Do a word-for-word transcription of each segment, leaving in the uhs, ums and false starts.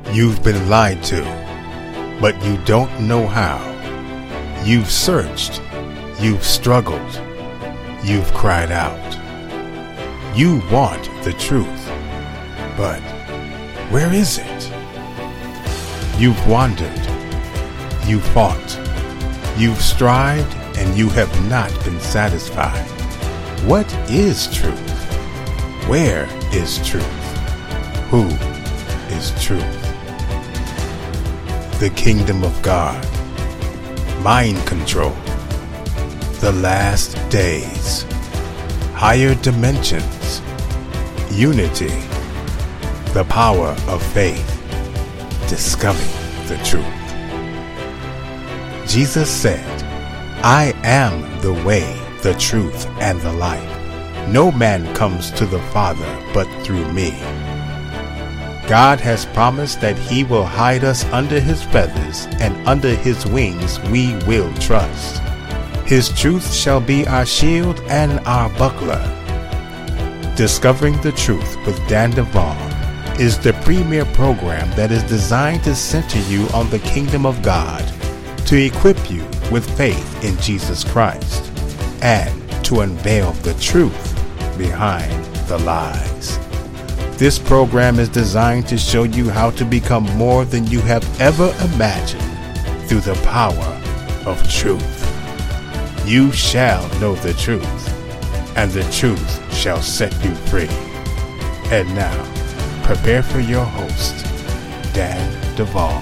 You've been lied to, but you don't know how. You've searched, you've struggled, you've cried out. You want the truth, but where is it? You've wandered, you fought, you've strived, and you have not been satisfied. What is truth? Where is truth? Who is truth? The kingdom of God, mind control, the last days, higher dimensions, unity, the power of faith, discovering the truth. Jesus said, I am the way, the truth, and the life. No man comes to the Father but through me. God has promised that he will hide us under his feathers, and under his wings we will trust. His truth shall be our shield and our buckler. Discovering the Truth with Dan Duvall is the premier program that is designed to center you on the kingdom of God, to equip you with faith in Jesus Christ, and to unveil the truth behind the lies. This program is designed to show you how to become more than you have ever imagined through the power of truth. You shall know the truth, and the truth shall set you free. And now, prepare for your host, Dan Duvall.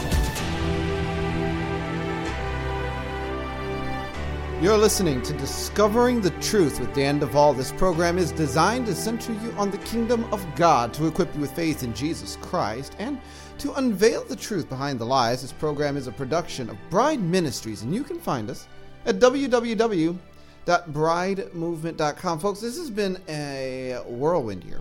You're listening to Discovering the Truth with Dan Duvall. This program is designed to center you on the kingdom of God, to equip you with faith in Jesus Christ, and to unveil the truth behind the lies. This program is a production of Bride Ministries, and you can find us at w w w dot bride movement dot com. Folks, this has been a whirlwind year.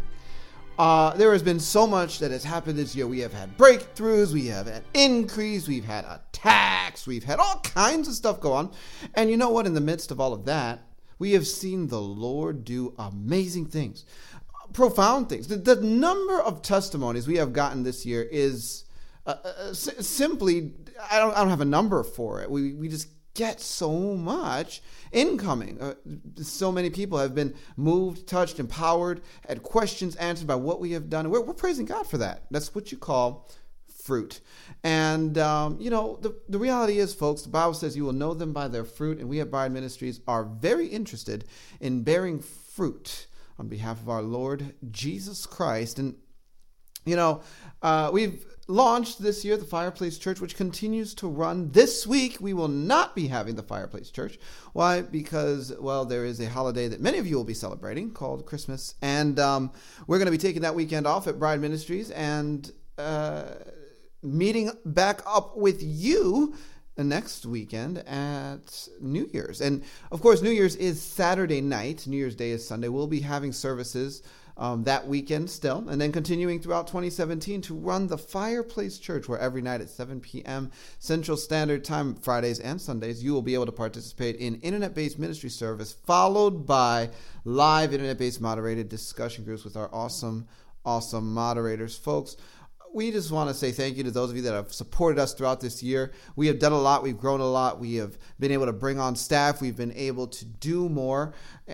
Uh, there has been so much that has happened this year. We have had breakthroughs, we have had increase, we've had attacks, we've had all kinds of stuff go on. And you know what? In the midst of all of that, we have seen the Lord do amazing things, profound things. The, the number of testimonies we have gotten this year is uh, uh, s- simply, I don't, I don't have a number for it. We, we just get so much incoming. Uh, so many people have been moved, touched, empowered, had questions answered by what we have done. We're, we're praising God for that. That's what you call fruit. And, um, you know, the, the reality is, folks, the Bible says you will know them by their fruit, and we at Bride Ministries are very interested in bearing fruit on behalf of our Lord Jesus Christ. And, you know, uh, we've launched this year the Fireplace Church, which continues to run. This week we will not be having the Fireplace Church. Why? Because, well, there is a holiday that many of you will be celebrating called Christmas, and um, we're going to be taking that weekend off at Bride Ministries and uh, meeting back up with you next weekend at New Year's. And of course, New Year's is Saturday night. New Year's Day is Sunday. We'll be having services Um, that weekend still, and then continuing throughout twenty seventeen to run the Fireplace Church, where every night at seven p.m. Central Standard Time, Fridays and Sundays, you will be able to participate in internet-based ministry service, followed by live internet-based moderated discussion groups with our awesome, awesome moderators. Folks, we just want to say thank you to those of you that have supported us throughout this year. We have done a lot. We've grown a lot. We have been able to bring on staff. We've been able to do more.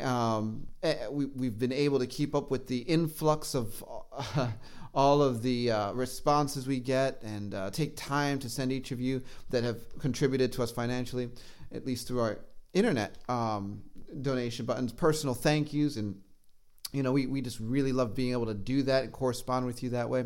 Um, we, we've been able to keep up with the influx of uh, all of the uh, responses we get, and uh, take time to send each of you that have contributed to us financially, at least through our internet um, donation buttons, personal thank yous. And, you know, we, we just really love being able to do that and correspond with you that way.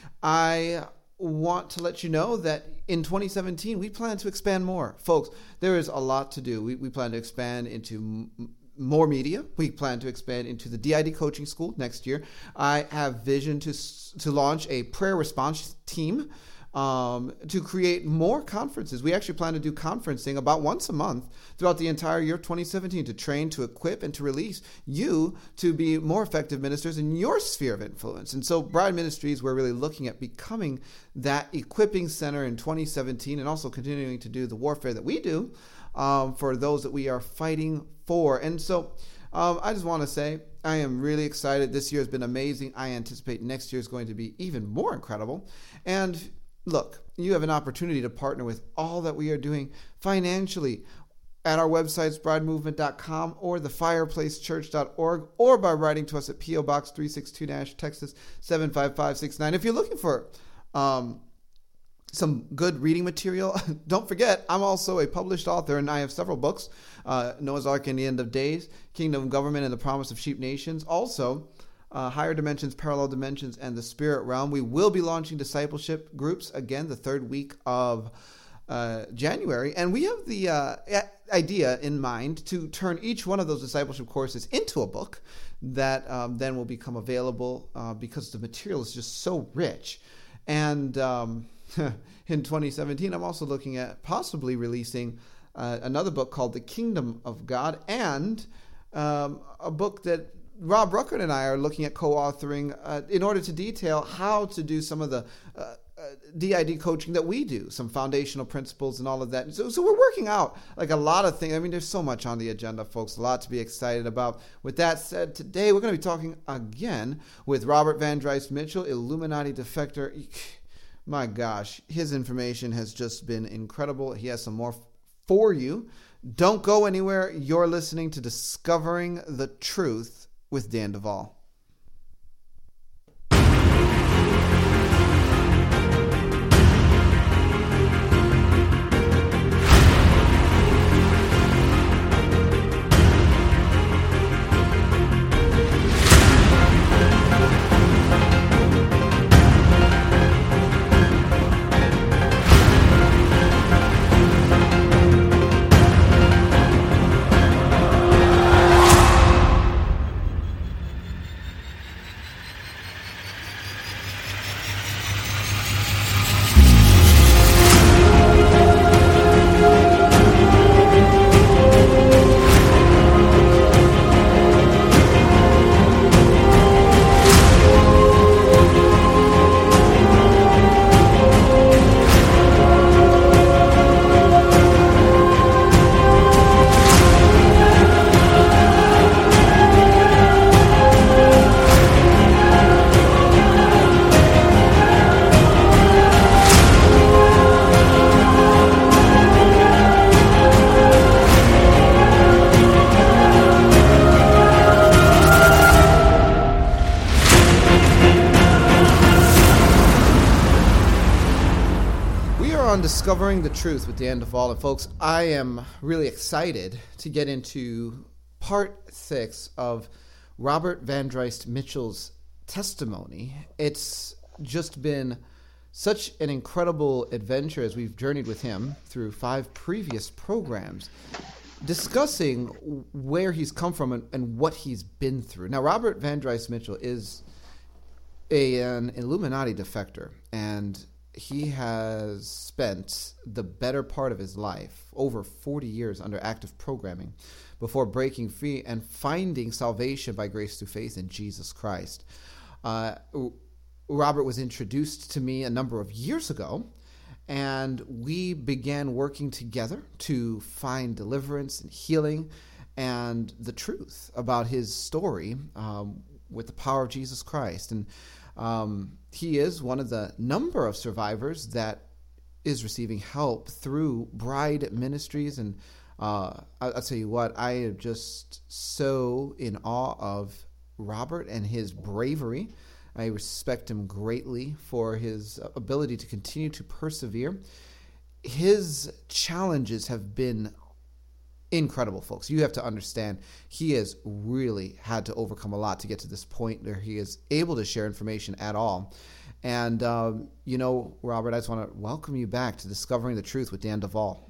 I want to let you know that in twenty seventeen, we plan to expand more. Folks, there is a lot to do. We, we plan to expand into m- more media. We plan to expand into the D I D coaching school next year. I have vision to to launch a prayer response team um, to create more conferences. We actually plan to do conferencing about once a month throughout the entire year of twenty seventeen to train, to equip, and to release you to be more effective ministers in your sphere of influence. And so Bride Ministries, we're really looking at becoming that equipping center in twenty seventeen, and also continuing to do the warfare that we do um, for those that we are fighting for. And so um, I just want to say I am really excited. This year has been amazing. I anticipate next year is going to be even more incredible. And look, you have an opportunity to partner with all that we are doing financially at our websites, bride movement dot com or the fireplace church dot org, or by writing to us at P O Box three sixty-two, Nash, Texas seven five five six nine. If you're looking for um, some good reading material, don't forget, I'm also a published author, and I have several books, uh, Noah's Ark and the End of Days, Kingdom of Government and the Promise of Sheep Nations. Also, uh, Higher Dimensions, Parallel Dimensions, and the Spirit Realm. We will be launching discipleship groups again the third week of uh, January, and we have the uh, idea in mind to turn each one of those discipleship courses into a book that um, then will become available uh, because the material is just so rich. And um, in twenty seventeen, I'm also looking at possibly releasing uh, another book called The Kingdom of God, and um, a book that Rob Ruckert and I are looking at co-authoring uh, in order to detail how to do some of the uh, uh, D I D coaching that we do, some foundational principles and all of that. So, so we're working out like a lot of things. I mean, there's so much on the agenda, folks, a lot to be excited about. With that said, today we're going to be talking again with Robert Van Drijst Mitchell, Illuminati defector. My gosh, his information has just been incredible. He has some more for you. Don't go anywhere. You're listening to Discovering the Truth with Dan Duvall. Discovering the Truth with Dan Duvall. And folks, I am really excited to get into part six of Robert Van Drijst Mitchell's testimony. It's just been such an incredible adventure as we've journeyed with him through five previous programs, discussing where he's come from and, and what he's been through. Now, Robert Van Drijst Mitchell is a, an Illuminati defector, and he has spent the better part of his life, over forty years, under active programming before breaking free and finding salvation by grace through faith in Jesus Christ. Uh, Robert was introduced to me a number of years ago, and we began working together to find deliverance and healing and the truth about his story um, with the power of Jesus Christ. And um, he is one of the number of survivors that is receiving help through Bride Ministries. And uh, I'll, I'll tell you what, I am just so in awe of Robert and his bravery. I respect him greatly for his ability to continue to persevere. His challenges have been incredible, folks. You have to understand, he has really had to overcome a lot to get to this point where he is able to share information at all. And, um, you know, Robert, I just want to welcome you back to Discovering the Truth with Dan Duvall.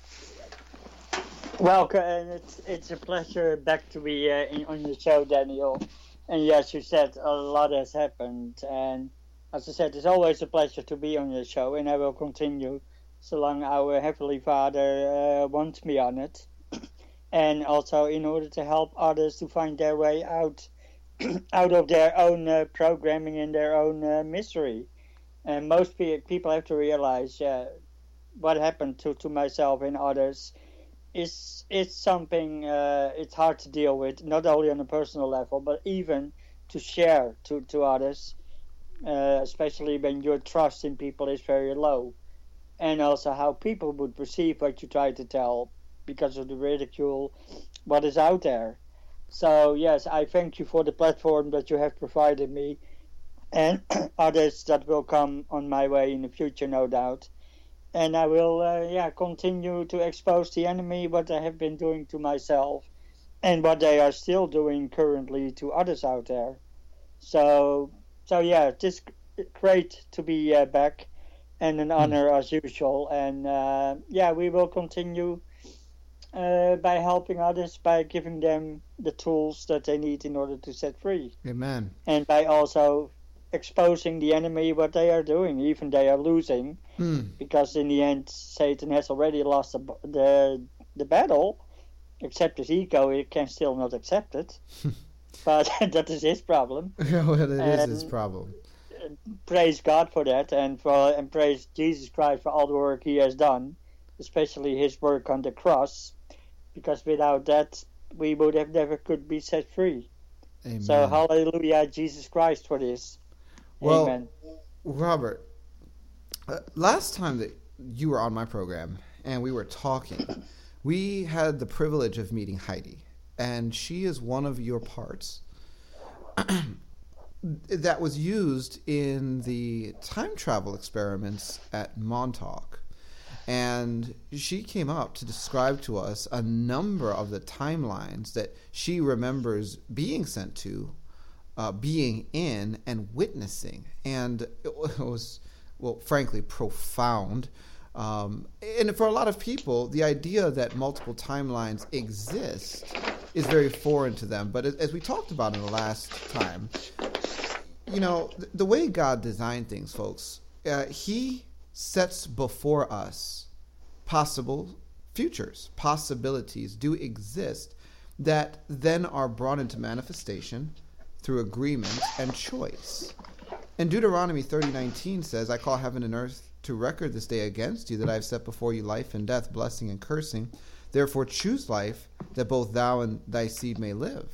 Welcome, and it's, it's a pleasure back to be uh, in, on your show, Daniel. And yes, you said a lot has happened. And as I said, it's always a pleasure to be on your show, and I will continue so long our Heavenly Father uh, wants me on it. And also in order to help others to find their way out out of their own uh, programming and their own uh, misery. And most pe- people have to realize uh, what happened to, to myself and others is it's something uh, it's hard to deal with, not only on a personal level, but even to share to, to others. uh, especially when your trust in people is very low, and also how people would perceive what you try to tell because of the ridicule, what is out there. So yes, I thank you for the platform that you have provided me, and others that will come on my way in the future, no doubt. And I will, uh, yeah, continue to expose the enemy, what I have been doing to myself, and what they are still doing currently to others out there. So, so yeah, it's great to be uh, back, and an honor mm. as usual. And uh, yeah, we will continue uh, by helping others, by giving them the tools that they need in order to set free. Amen. And by also exposing the enemy, what they are doing, even they are losing, mm. because in the end, Satan has already lost the the, the battle. Except his ego, he can still not accept it. But that is his problem. Well, it and is his problem. Praise God for that, and for and praise Jesus Christ for all the work he has done, especially his work on the cross, because without that, we would have never could be set free. Amen. So hallelujah, Jesus Christ, for this. Well, Amen. Robert, uh, last time that you were on my program and we were talking, we had the privilege of meeting Heidi, and she is one of your parts that was used in the time travel experiments at Montauk. And she came up to describe to us a number of the timelines that she remembers being sent to, uh, being in, and witnessing. And it was, well, frankly, profound. Um, and for a lot of people, the idea that multiple timelines exist is very foreign to them. But as, as we talked about in the last time, you know, the, the way God designed things, folks, uh, he sets before us possible futures, possibilities do exist that then are brought into manifestation through agreement and choice. And Deuteronomy thirty nineteen says, I call heaven and earth to record this day against you, that I have set before you life and death, blessing and cursing. Therefore choose life, that both thou and thy seed may live.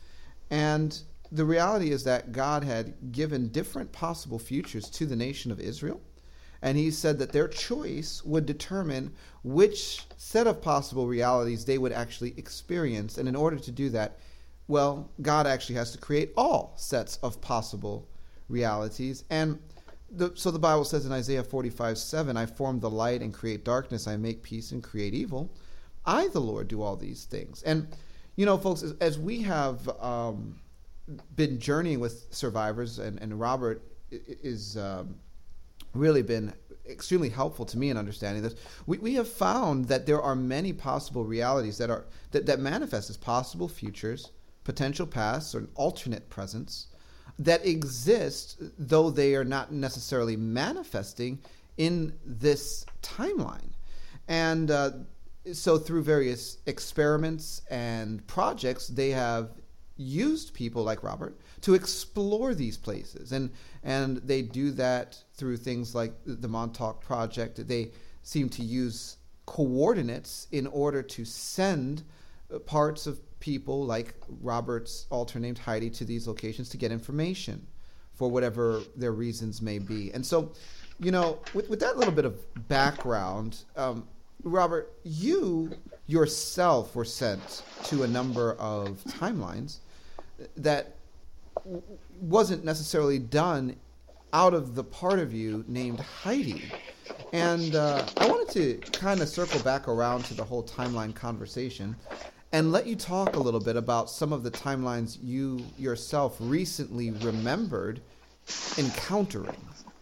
And the reality is that God had given different possible futures to the nation of Israel, and he said that their choice would determine which set of possible realities they would actually experience. And in order to do that, well, God actually has to create all sets of possible realities. And The, so the Bible says in Isaiah forty-five seven, I form the light and create darkness. I make peace and create evil. I, the Lord, do all these things. And, you know, folks, as, as we have um, been journeying with survivors, and, and Robert is um, really been extremely helpful to me in understanding this, we, we have found that there are many possible realities that are that, that manifest as possible futures, potential pasts, or an alternate presence, that exist, though they are not necessarily manifesting in this timeline. And uh, so through various experiments and projects, they have used people like Robert to explore these places. And, and they do that through things like the Montauk Project. They seem to use coordinates in order to send parts of people like Robert's alter named Heidi to these locations to get information for whatever their reasons may be. And so, you know, with, with that little bit of background, um, Robert, you yourself were sent to a number of timelines that w- wasn't necessarily done out of the part of you named Heidi. And uh, I wanted to kind of circle back around to the whole timeline conversation and let you talk a little bit about some of the timelines you yourself recently remembered encountering.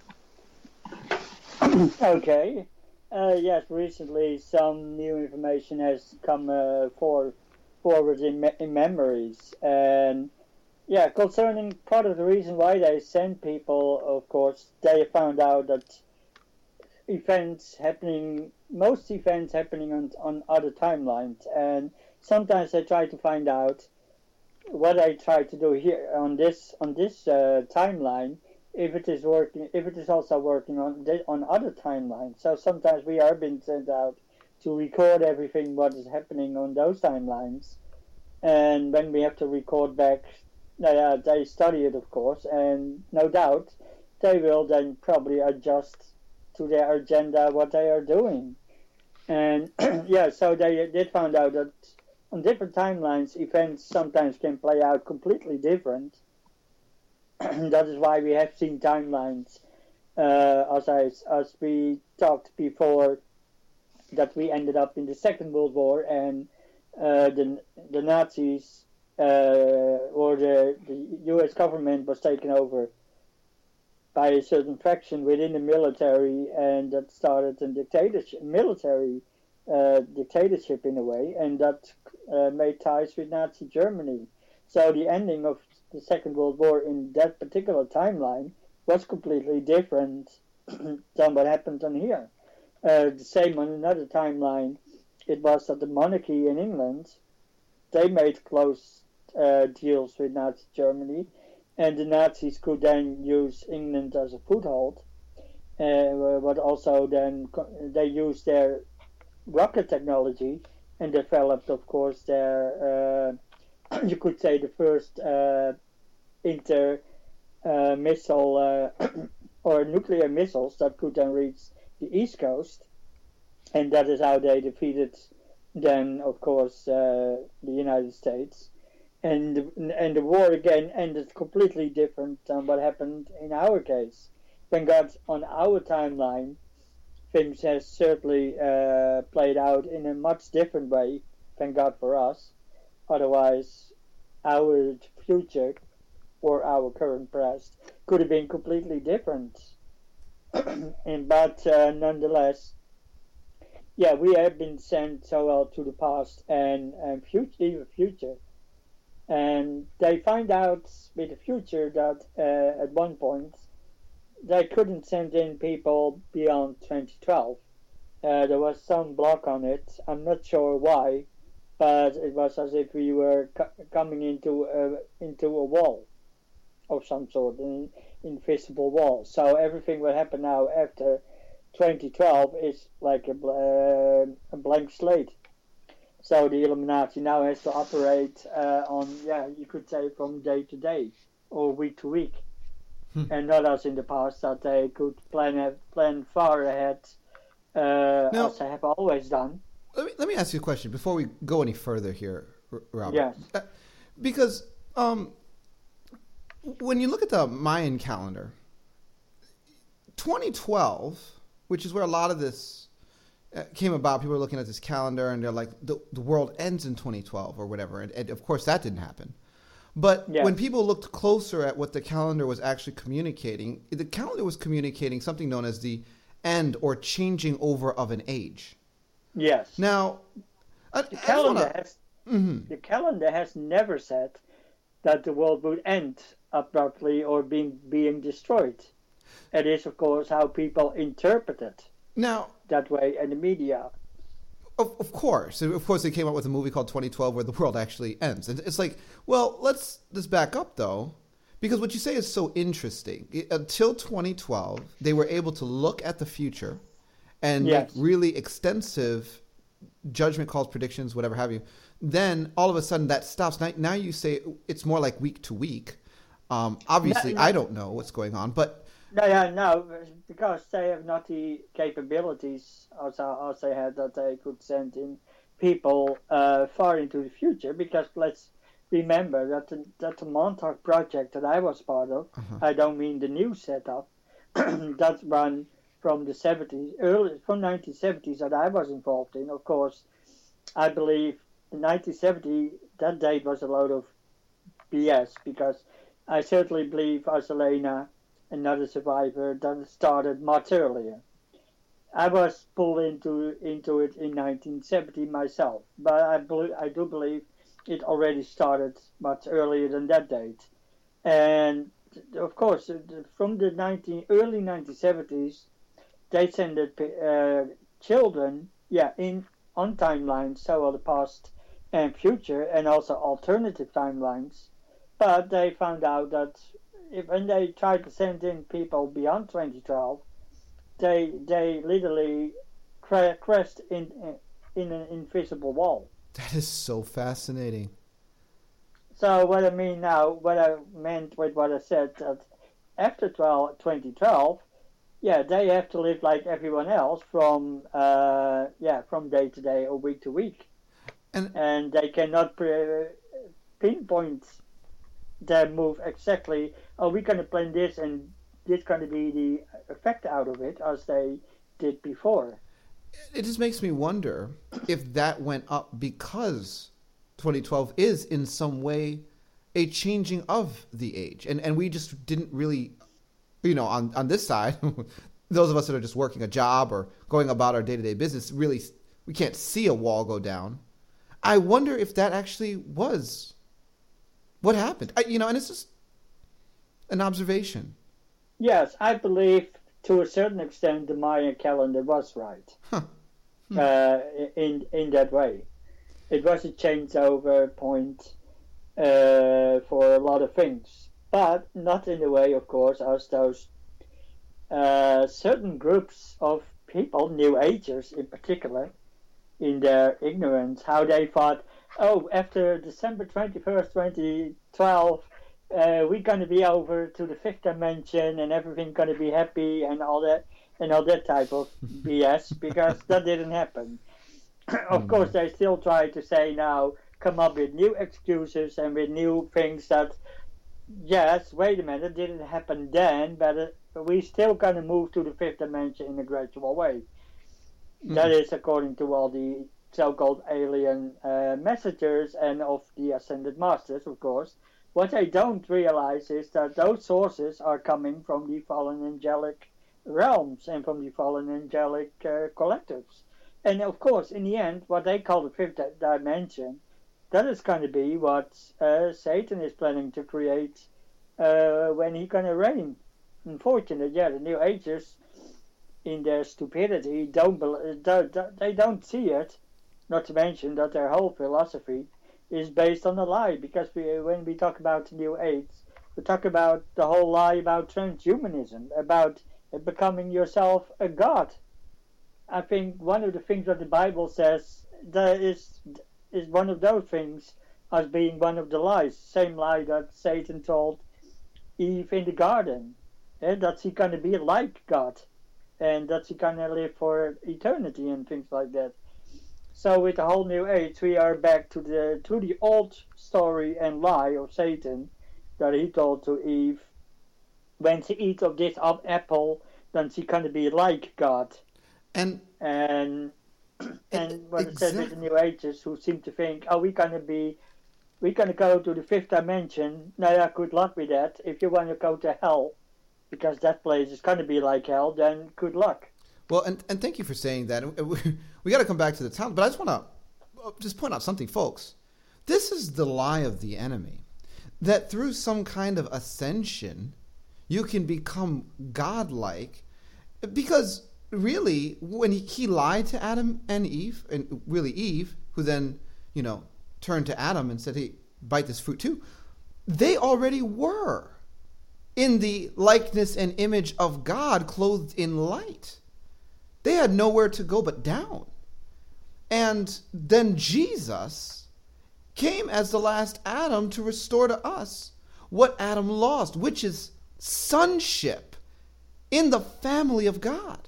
Okay. Uh, yes, recently some new information has come uh, for, forward in, me- in memories. And yeah, concerning part of the reason why they send people, of course, they found out that events happening, most events happening on, on other timelines. And sometimes they try to find out what I try to do here on this on this uh, timeline, if it is working, if it is also working on the, on other timelines. So sometimes we are being sent out to record everything what is happening on those timelines, and when we have to record back, uh, they study it, of course, and no doubt they will then probably adjust to their agenda what they are doing. And yeah, so they did find out that on different timelines, events sometimes can play out completely different. That is why we have seen timelines, uh, as I, as we talked before, that we ended up in the Second World War, and uh, the the Nazis uh, or the, the U S government was taken over by a certain faction within the military, and that started a dictatorship, military uh, dictatorship in a way, and that uh, made ties with Nazi Germany. So the ending of the Second World War in that particular timeline was completely different than what happened on here. Uh, the same on another timeline, it was that the monarchy in England, they made close uh, deals with Nazi Germany, and the Nazis could then use England as a foothold, uh, but also then they used their rocket technology and developed, of course, their, uh, you could say, the first uh, inter uh, missile uh, or nuclear missiles that could then reach the East Coast, and that is how they defeated then, of course, uh, the United States. And and the war again ended completely different than what happened in our case. Thank God, on our timeline, things has certainly uh, played out in a much different way. Thank God for us. Otherwise, our future or our current past could have been completely different. and but uh, nonetheless, yeah, we have been sent so well to the past and, and future, even future. And they find out with the future that uh, at one point they couldn't send in people beyond twenty twelve. Uh, there was some block on it. I'm not sure why, but it was as if we were co- coming into a, into a wall of some sort, an invisible wall. So everything will happen now after twenty twelve is like a, uh, a blank slate. So the Illuminati now has to operate uh, on, yeah, you could say from day to day or week to week. Hmm. And not as in the past that they could plan plan far ahead, uh, now, as they have always done. Let me, let me ask you a question before we go any further here, Robert. Yes. Uh, because um, when you look at the Mayan calendar, twenty twelve, which is where a lot of this came about, people are looking at this calendar and they're like, the, the world ends in twenty twelve or whatever. And, and of course that didn't happen. But yes. When people looked closer at what the calendar was actually communicating, the calendar was communicating something known as the end or changing over of an age. Yes. Now, I, the, calendar wanna, has, mm-hmm. the calendar has never said that the world would end abruptly or being, being destroyed. It is, of course, how people interpret it. Now, that way in the media. Of, of course. Of course, they came out with a movie called twenty twelve where the world actually ends. And it's like, well, let's let's back up, though, because what you say is so interesting. It, until twenty twelve, they were able to look at the future and yes. make really extensive judgment calls, predictions, whatever have you. Then, all of a sudden, that stops. Now, now you say it's more like week to week. Um, obviously, no, no. I don't know what's going on, but... No, yeah, no, because they have not the capabilities as, as they had that they could send in people uh, far into the future. Because let's remember that the, that the Montauk project that I was part of, uh-huh. I don't mean the new setup, that run from the seventies, early from nineteen seventies that I was involved in. Of course, I believe in nineteen seventy that date was a load of B S, because I certainly believe as Elena, another survivor, that started much earlier. I was pulled into into it in nineteen seventy myself, but I believe, I do believe it already started much earlier than that date. And of course, from the nineteen early nineteen seventies, they sent uh, children, yeah, in on timelines, so are the past and future, and also alternative timelines. But they found out that if, when they tried to send in people beyond twenty twelve, they they literally cra- crashed in in an invisible wall. That is so fascinating. So what I mean now, what I meant with what I said, that after twelve, twenty twelve, yeah, they have to live like everyone else from uh, yeah from day to day or week to week, And and they cannot pre- pinpoint their move exactly. Oh, we're going to plan this, and this going to be the effect out of it as they did before. it just makes me wonder if that went up because twenty twelve is in some way a changing of the age. And and we just didn't really, you know, on, on this side, those of us that are just working a job or going about our day-to-day business, really, we can't see a wall go down. I wonder if that actually was what happened. I, you know, and it's just an observation. Yes, I believe to a certain extent the Mayan calendar was right. Huh. Hmm. Uh, in in that way. It was a changeover point uh, for a lot of things, but not in the way, of course, as those uh, certain groups of people, New Agers in particular, in their ignorance, how they thought, oh, after December twenty-first, twenty twelve, uh, we're going to be over to the fifth dimension and everything's going to be happy and all that, and all that type of B S, because that didn't happen. Of course, they still try to say now, come up with new excuses and with new things that, yes, wait a minute, it didn't happen then, but it, we're still going to move to the fifth dimension in a gradual way. Mm. That is according to all the so-called alien uh, messengers and of the Ascended Masters, of course. What they don't realize is that those sources are coming from the fallen angelic realms and from the fallen angelic uh, collectives. And of course, in the end, what they call the fifth dimension, that is going to be what uh, Satan is planning to create uh, when he's going to reign. Unfortunately, yeah, the New Agers, in their stupidity, don't, don't they don't see it. Not to mention that their whole philosophy is based on a lie. Because we, when we talk about the New Age, we talk about the whole lie about transhumanism, about becoming yourself a god. I think one of the things that the Bible says that is is one of those things as being one of the lies. Same lie that Satan told Eve in the garden, eh, that she's going to be like God, and that she's going to live for eternity and things like that. So with the whole New Age, we are back to the to the old story and lie of Satan that he told to Eve, when she eats of this apple, then she's going to be like God. And and and what it says exactly. with the New Agers, who seem to think, oh, we're gonna be, we're gonna go to the fifth dimension. Now, yeah, good luck with that. If you want to go to hell, because that place is gonna be like hell, then good luck. Well, and and thank you for saying that. We, we got to come back to the town, but I just want to just point out something, folks. This is the lie of the enemy, that through some kind of ascension, you can become godlike, because. Really, when he, he lied to Adam and Eve, and really Eve, who then, you know, turned to Adam and said, hey, bite this fruit too, they already were in the likeness and image of God, clothed in light. They had nowhere to go but down. And then Jesus came as the last Adam to restore to us what Adam lost, which is sonship in the family of God.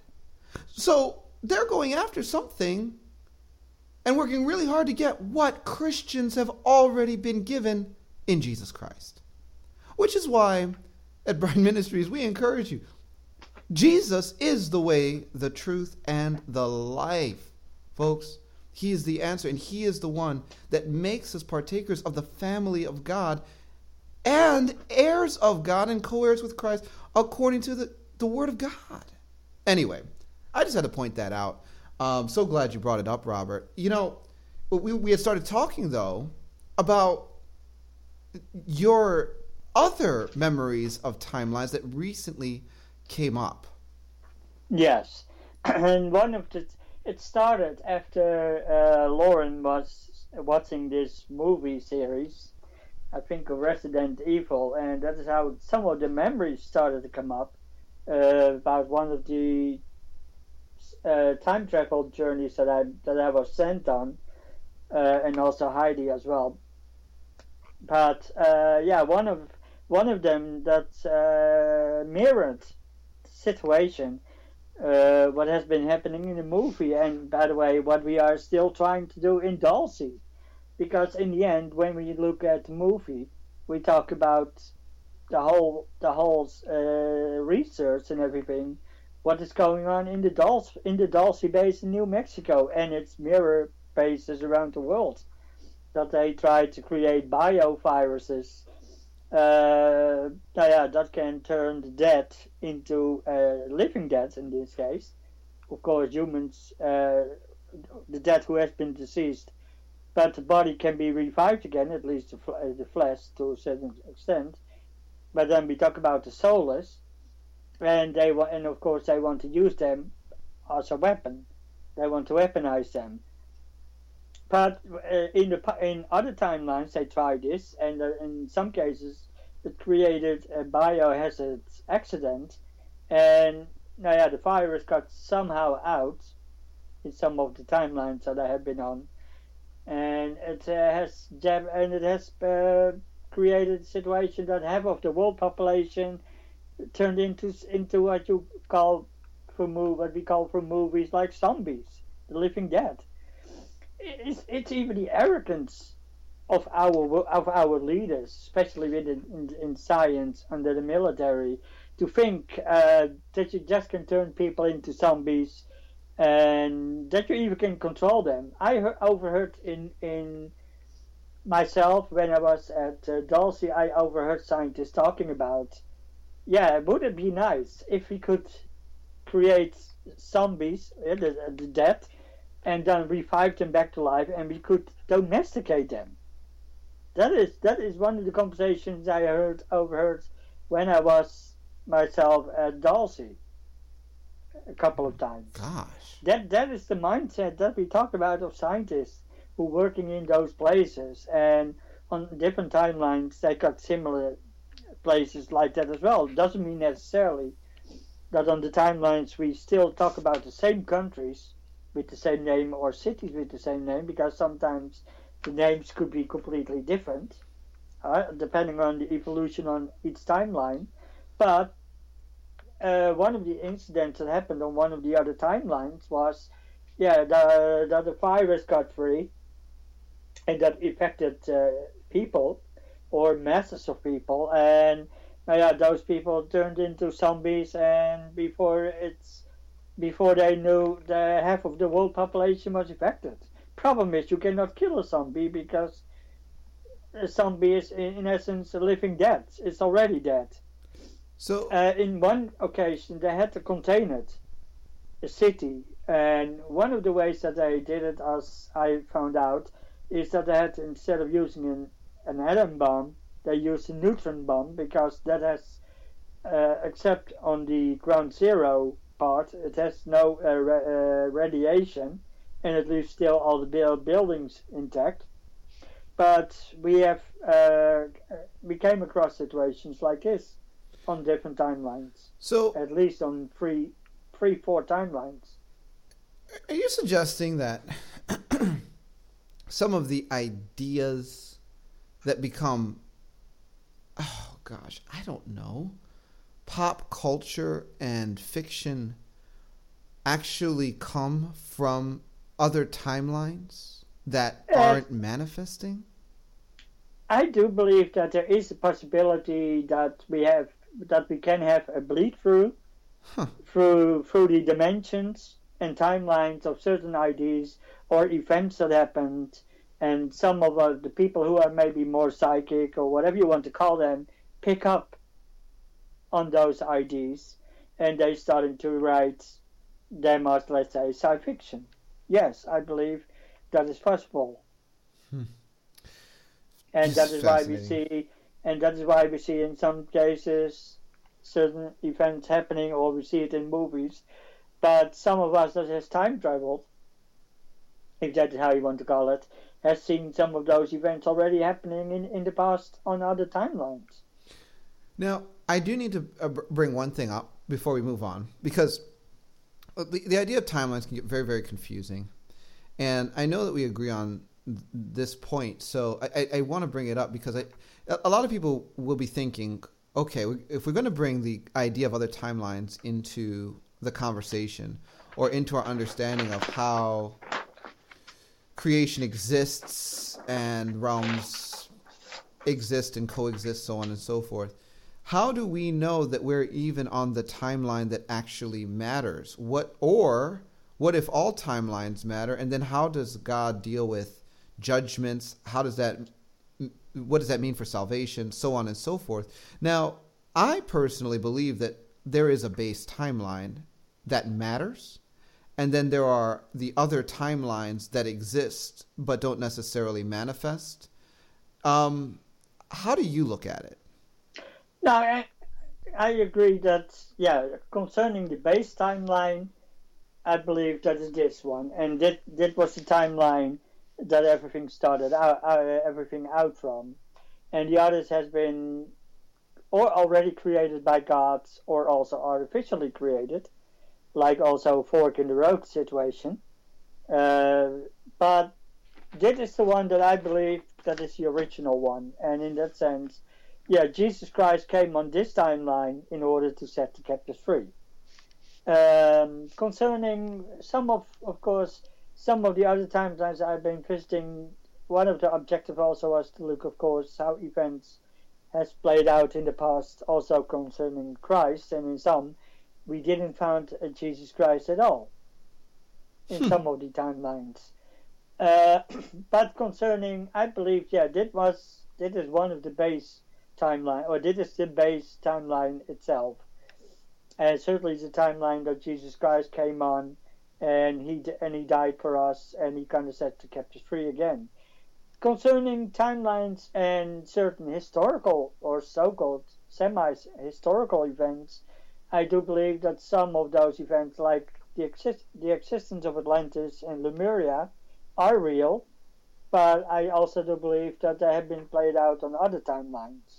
So they're going after something and working really hard to get what Christians have already been given in Jesus Christ. Which is why at Bright Ministries we encourage you. Jesus is the way, the truth, and the life. Folks, he is the answer, and he is the one that makes us partakers of the family of God and heirs of God and co-heirs with Christ according to the, the Word of God. Anyway, I just had to point that out. Um, so glad you brought it up, Robert. You know, we, we had started talking, though, about your other memories of timelines that recently came up. Yes. And one of the... It started after uh, Lauren was watching this movie series, I think of Resident Evil, and that is how some of the memories started to come up uh, about one of the Uh, time travel journeys that I that I was sent on, uh, and also Heidi as well. But uh, yeah, one of one of them that uh, mirrored the situation, uh, what has been happening in the movie, and by the way, what we are still trying to do in Dulcie. Because in the end, when we look at the movie, we talk about the whole the whole uh, research and everything, what is going on in the Dulce in the Dulce base in New Mexico and its mirror bases around the world, that they try to create bioviruses. Uh, yeah, that can turn the dead into uh, living dead in this case. Of course, humans, uh, the dead who has been deceased, but the body can be revived again, at least the, fl- the flesh to a certain extent. But then we talk about the soulless, and they wa- and of course they want to use them as a weapon. They want to weaponize them. But uh, in the in other timelines they tried this, and uh, in some cases it created a biohazard accident, and now yeah, the virus got somehow out in some of the timelines that I have been on, and it uh, has and it has uh, created a situation that half of the world population turned into into what you call from what we call from movies like zombies, the living dead. It's, it's even the arrogance of our of our leaders, especially within in, in science under the military, to think uh, that you just can turn people into zombies and that you even can control them. I heard, overheard in in myself when I was at uh, Dulce, I overheard scientists talking about, yeah, would it be nice if we could create zombies, uh, the, the dead, and then revive them back to life, and we could domesticate them. That is that is one of the conversations I heard overheard when I was myself at Dulce a couple of times. Gosh, that that is the mindset that we talk about of scientists who are working in those places, and on different timelines they got similar places like that as well. Doesn't mean necessarily that on the timelines we still talk about the same countries with the same name or cities with the same name, because sometimes the names could be completely different, uh, depending on the evolution on each timeline. But uh, one of the incidents that happened on one of the other timelines was, yeah, the, that the virus got free, and that affected uh, people, or masses of people, and uh, yeah, those people turned into zombies, and before it's before they knew, the half of the world population was affected. Problem is, you cannot kill a zombie because a zombie is, in, in essence, a living dead. It's already dead. so Uh, in one occasion, they had to contain it, a city, and one of the ways that they did it, as I found out, is that they had to, instead of using an, an atom bomb, they used a neutron bomb, because that has, uh, except on the ground zero part, it has no uh, ra- uh, radiation, and it leaves still all the bu- buildings intact. But we have uh, we came across situations like this on different timelines, so at least on three, three, four timelines. are you suggesting that some of the ideas that become, oh gosh, I don't know, pop culture and fiction actually come from other timelines that Uh, aren't manifesting? I do believe that there is a possibility that we have that we can have a bleed through Huh. through through the dimensions and timelines of certain ideas or events that happened, and some of uh, the people who are maybe more psychic or whatever you want to call them pick up on those ideas, and they started to write them as, let's say, science fiction. Yes, I believe that is possible. Hmm. And This that is is why we fascinating. see, and that is why we see in some cases certain events happening, or we see it in movies. But some of us that has time traveled, if that is how you want to call it, has seen some of those events already happening in, in the past on other timelines. Now, I do need to uh, br- bring one thing up before we move on, because uh, the, the idea of timelines can get very, very confusing. And I know that we agree on this point. So I, I, I want to bring it up because I, a lot of people will be thinking, okay, if we're going to bring the idea of other timelines into the conversation or into our understanding of how creation exists and realms exist and coexist, so on and so forth, how do we know that we're even on the timeline that actually matters? What or what if all timelines matter? And then how does God deal with judgments? How does that what does that mean for salvation? So on and so forth. Now, I personally believe that there is a base timeline that matters, and then there are the other timelines that exist but don't necessarily manifest. Um, how do you look at it? No, I, I agree that, yeah, concerning the base timeline, I believe that is this one. And that, that was the timeline that everything started out, uh, everything out from. And the others has been or already created by God or also artificially created, like also Fork in the Road situation. Uh, but that is the one that I believe that is the original one. And in that sense, yeah, Jesus Christ came on this timeline in order to set the captives free. Um, concerning some of, of course, some of the other timelines I've been visiting, one of the objectives also was to look, of course, how events has played out in the past, also concerning Christ, and in some, we didn't find a Jesus Christ at all in some of the timelines. Uh, but concerning, I believe, yeah, that was that is one of the base timeline, or this is the base timeline itself, and certainly the timeline that Jesus Christ came on, and he and he died for us, and he kind of set the captives free again. Concerning timelines and certain historical or so-called semi-historical events, I do believe that some of those events, like the exist the existence of Atlantis and Lemuria, are real, but I also do believe that they have been played out on other timelines.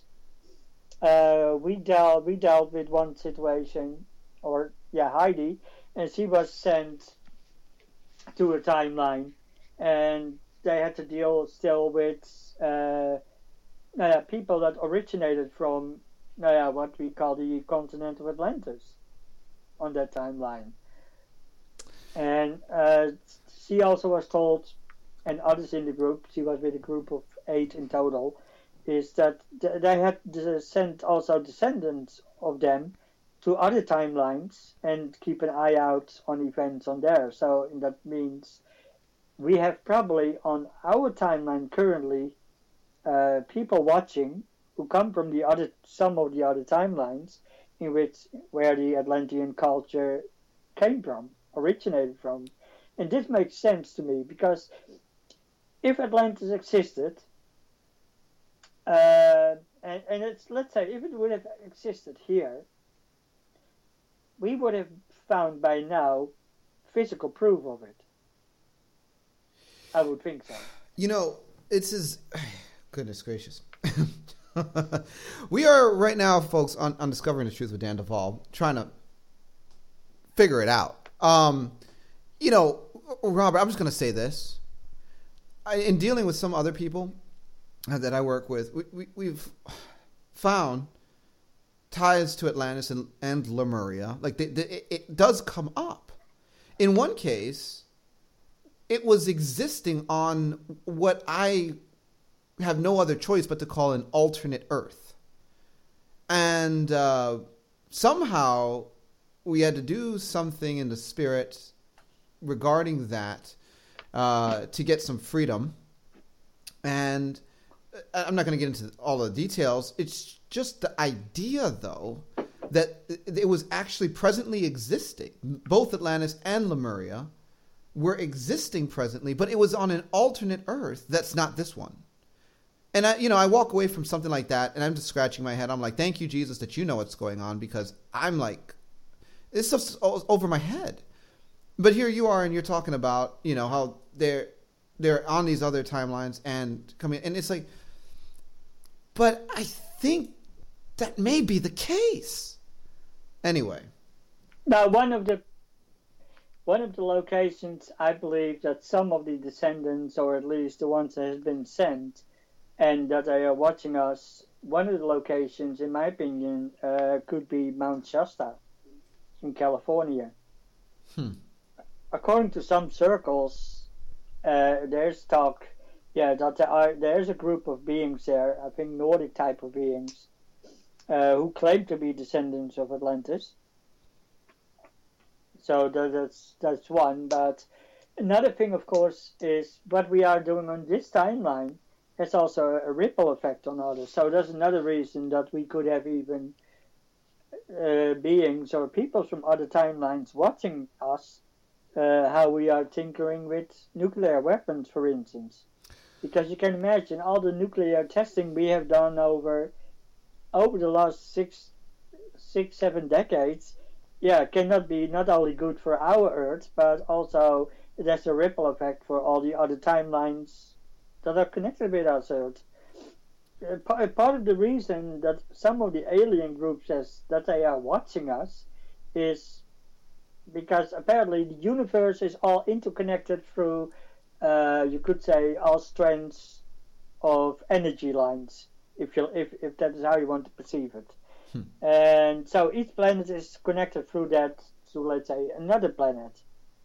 Uh, we dealt we dealt with one situation, or yeah, Heidi, and she was sent to a timeline, and they had to deal still with uh, uh, people that originated from uh, what we call the continent of Atlantis on that timeline. And uh, she also was told, and others in the group, she was with a group of eight in total, is that they had sent also descendants of them to other timelines and keep an eye out on events on there. So that means we have probably on our timeline currently uh, people watching who come from the other some of the other timelines in which where the Atlantean culture came from, originated from. And this makes sense to me because if Atlantis existed, uh, and, and it's let's say if it would have existed here, we would have found by now physical proof of it. I would think so. You know, it's as goodness gracious. We are right now, folks, on, on Discovering the Truth with Dan Duvall, trying to figure it out. Um, you know, Robert, I'm just going to say this. I, in dealing with some other people that I work with, we, we, we've found ties to Atlantis and, and Lemuria. Like, they, they, it, it does come up. In one case, it was existing on what I have no other choice but to call an alternate Earth. And uh, somehow we had to do something in the spirit regarding that uh, to get some freedom. And I'm not going to get into all the details. It's just the idea, though, that it was actually presently existing. Both Atlantis and Lemuria were existing presently, but it was on an alternate Earth that's not this one. And I, you know, I walk away from something like that, and I'm just scratching my head. I'm like, thank you, Jesus, that you know what's going on, because I'm like, this stuff's over my head. But here you are, and you're talking about, you know, how they're they're on these other timelines and coming, and it's like, but I think that may be the case. Anyway, now one of the one of the locations, I believe that some of the descendants, or at least the ones that have been sent, and that they are watching us, one of the locations, in my opinion, uh, could be Mount Shasta in California. Hmm. According to some circles, uh, there's talk, yeah, that there are there's a group of beings there, I think Nordic type of beings, uh, who claim to be descendants of Atlantis. So that, that's that's one. But another thing, of course, is what we are doing on this timeline has also a ripple effect on others. So that's another reason that we could have even uh, beings or people from other timelines watching us, uh, how we are tinkering with nuclear weapons, for instance. Because you can imagine all the nuclear testing we have done over over the last six, six, seven decades, yeah, cannot be not only good for our Earth, but also it has a ripple effect for all the other timelines that are connected with us Earth. Uh, part of the reason that some of the alien groups says that they are watching us is because apparently the universe is all interconnected through, uh, you could say, all strands of energy lines, if you if if that is how you want to perceive it. Hmm. And so each planet is connected through that to, let's say, another planet.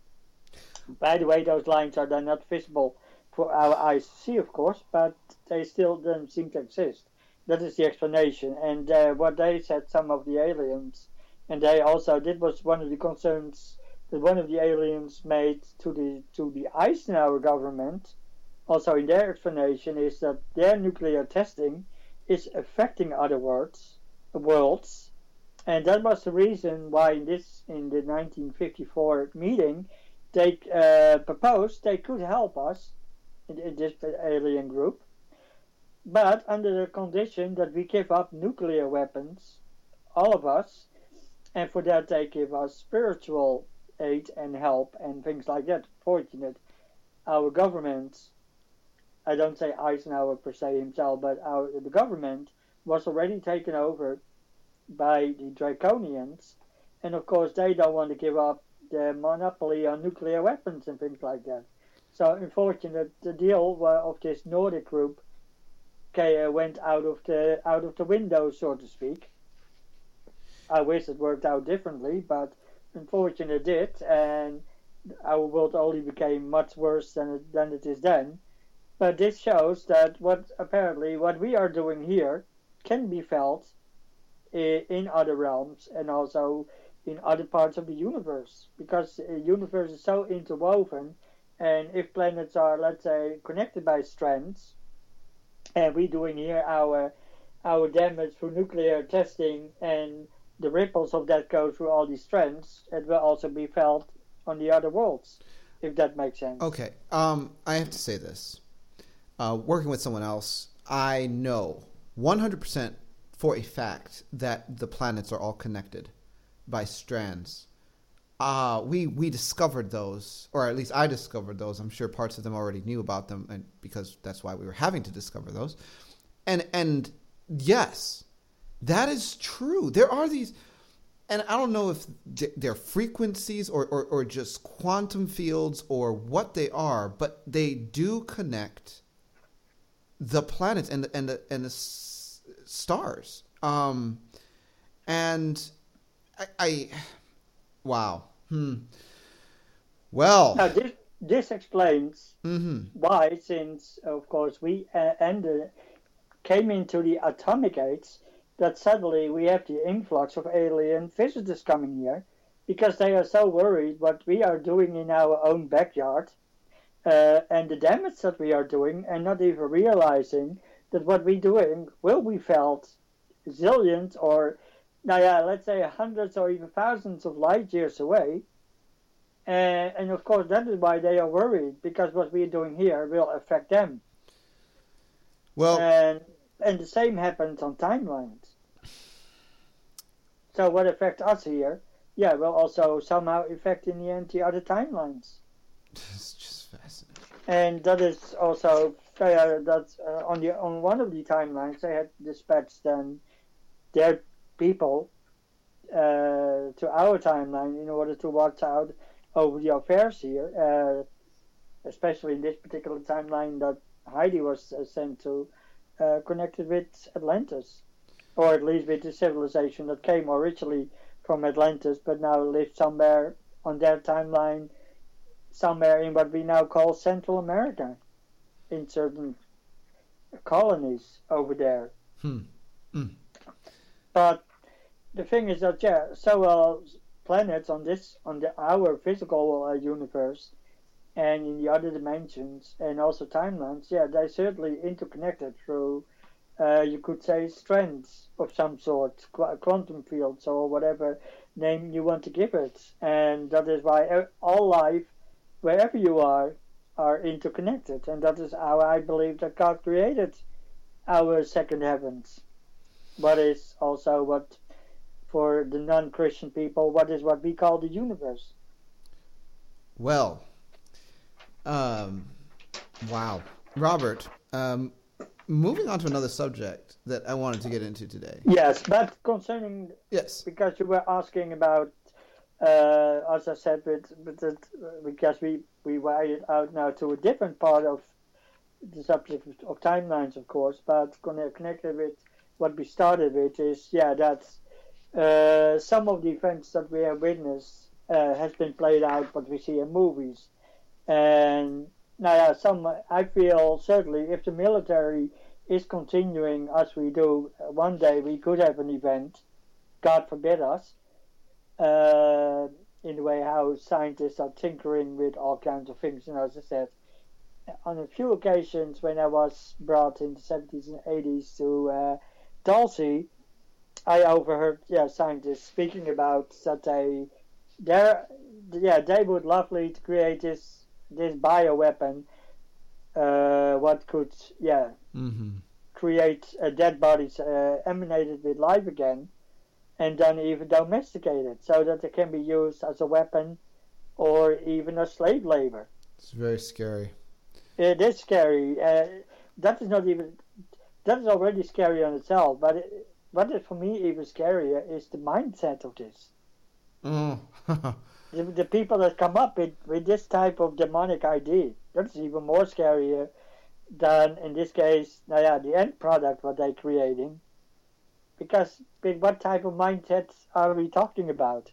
By the way, those lines are then not visible for our eyes to see, of course, but they still don't seem to exist. That is the explanation. And uh, what they said, some of the aliens, and they also did was one of the concerns that one of the aliens made to the to the Eisenhower government, also in their explanation, is that their nuclear testing is affecting other worlds, worlds, and that was the reason why in this in the nineteen fifty-four meeting they uh, proposed they could help us in, in this alien group, but under the condition that we give up nuclear weapons, all of us, and for that they give us spiritual aid and help and things like that. Fortunate, our government, I don't say Eisenhower per se himself, but our the government was already taken over by the Draconians, and of course they don't want to give up the monopoly on nuclear weapons and things like that. So unfortunately, the deal of this Nordic group okay, uh, went out of the out of the window, so to speak. I wish it worked out differently, but unfortunately it did, and our world only became much worse than it, than it is then. But this shows that what apparently what we are doing here can be felt in, in other realms and also in other parts of the universe, because the universe is so interwoven, and if planets are, let's say, connected by strands, and we're doing here our our damage through nuclear testing, and the ripples of that go through all these strands, it will also be felt on the other worlds, if that makes sense. Okay, um, I have to say this. Uh, working with someone else, I know one hundred percent for a fact that the planets are all connected by strands. Uh, we we discovered those, or at least I discovered those. I'm sure parts of them already knew about them, and because that's why we were having to discover those. And and yes, that is true. There are these, and I don't know if they're frequencies or, or, or just quantum fields or what they are, but they do connect the planets and the, and the, and the s- stars. Um, and I, I wow. Hmm. Well, now this this explains mm-hmm. why, since of course we uh, ended came into the atomic age, that suddenly we have the influx of alien visitors coming here, because they are so worried what we are doing in our own backyard, uh, and the damage that we are doing, and not even realizing that what we're doing will be felt zillions or, now yeah, let's say hundreds or even thousands of light years away. And, and of course that is why they are worried, because what we're doing here will affect them. Well, and and the same happens on timelines. So what affects us here, yeah, will also somehow affect in the end the other timelines. It's just fascinating. And that is also uh, that uh, on the on one of the timelines they had dispatched then their people uh, to our timeline in order to watch out over the affairs here, uh, especially in this particular timeline that Heidi was uh, sent to, uh, connected with Atlantis, or at least with the civilization that came originally from Atlantis, but now lives somewhere on their timeline, somewhere in what we now call Central America, in certain colonies over there. Hmm. Mm. But the thing is that, yeah, so uh, planets on this, on the our physical uh, universe, and in the other dimensions, and also timelines, yeah, they're certainly interconnected through, uh, you could say, strands of some sort, qu- quantum fields, or whatever name you want to give it. And that is why all life, wherever you are, are interconnected. And that is how I believe that God created our second heavens. What is also what, for the non-Christian people, what is what we call the universe. Well, um, wow. Robert, um, moving on to another subject that I wanted to get into today. Yes, but concerning, Yes. because you were asking about, uh, as I said, with, with it, because we, we wired out now to a different part of the subject of timelines, of course, but connected with what we started with is, yeah, that uh, some of the events that we have witnessed uh, has been played out what we see in movies. And now, yeah, some, I feel certainly if the military is continuing as we do, uh, one day we could have an event, God forbid us, uh, in the way how scientists are tinkering with all kinds of things. And as I said, on a few occasions when I was brought in the seventies and eighties to uh, Dulce, I overheard, yeah, scientists speaking about that they, they're, yeah, they would lovely to create this this bioweapon, uh, what could, yeah, Mm-hmm. create uh, dead bodies uh, emanated with life again, and then even domesticated so that it can be used as a weapon or even as slave labor. It's very scary. It is scary. Uh, that is not even, that is already scary on itself, but it, what is for me even scarier is the mindset of this. Oh. The, the people that come up with, with this type of demonic idea, that's even more scarier than, in this case, now yeah, the end product, what they're creating. Because with what type of mindsets are we talking about?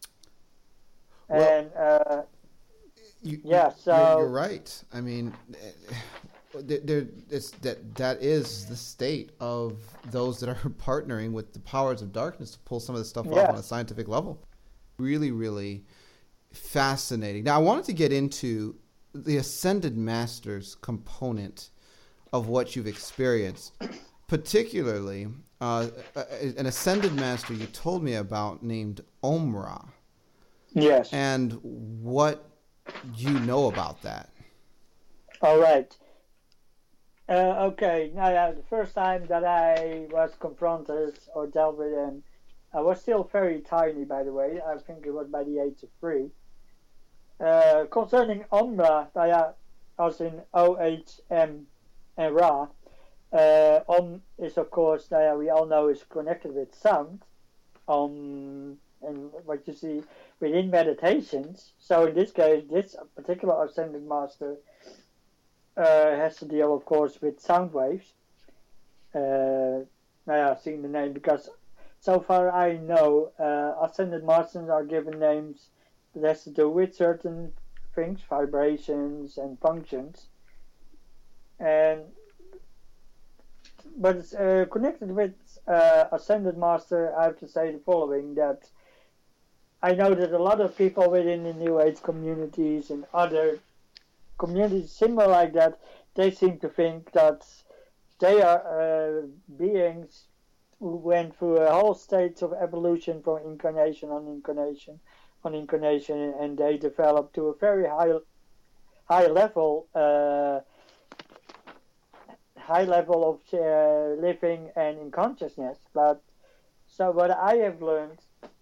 Well, and, uh, you, yeah, you- so... you're, you're right. I mean, there, there, it's, that that is the state of those that are partnering with the powers of darkness to pull some of this stuff off Yes. on a scientific level. Really, really fascinating. Now, I wanted to get into the Ascended Masters component of what you've experienced, particularly uh, an Ascended Master you told me about named Omra, Yes. and what you know about that. All right. Uh, okay. Now, yeah, the first time that I was confronted or dealt with him, I was still very tiny, by the way. I think it was by the age of three. Uh, concerning Omra, now, yeah, as in O H M and Ra, uh, Om is, of course, now, yeah, we all know is connected with sound. Um, and what you see within meditations. So in this case, this particular Ascended Master uh, has to deal, of course, with sound waves. Uh, now, yeah, I've seen the name because so far I know uh, Ascended Masters are given names that has to do with certain things, vibrations and functions. And but it's uh, connected with uh, Ascended Master, I have to say the following, that I know that a lot of people within the New Age communities and other communities similar like that, they seem to think that they are uh, beings who went through a whole stage of evolution from incarnation on incarnation on incarnation, and they developed to a very high high level uh, high level of uh, living and in consciousness. But so what I have learned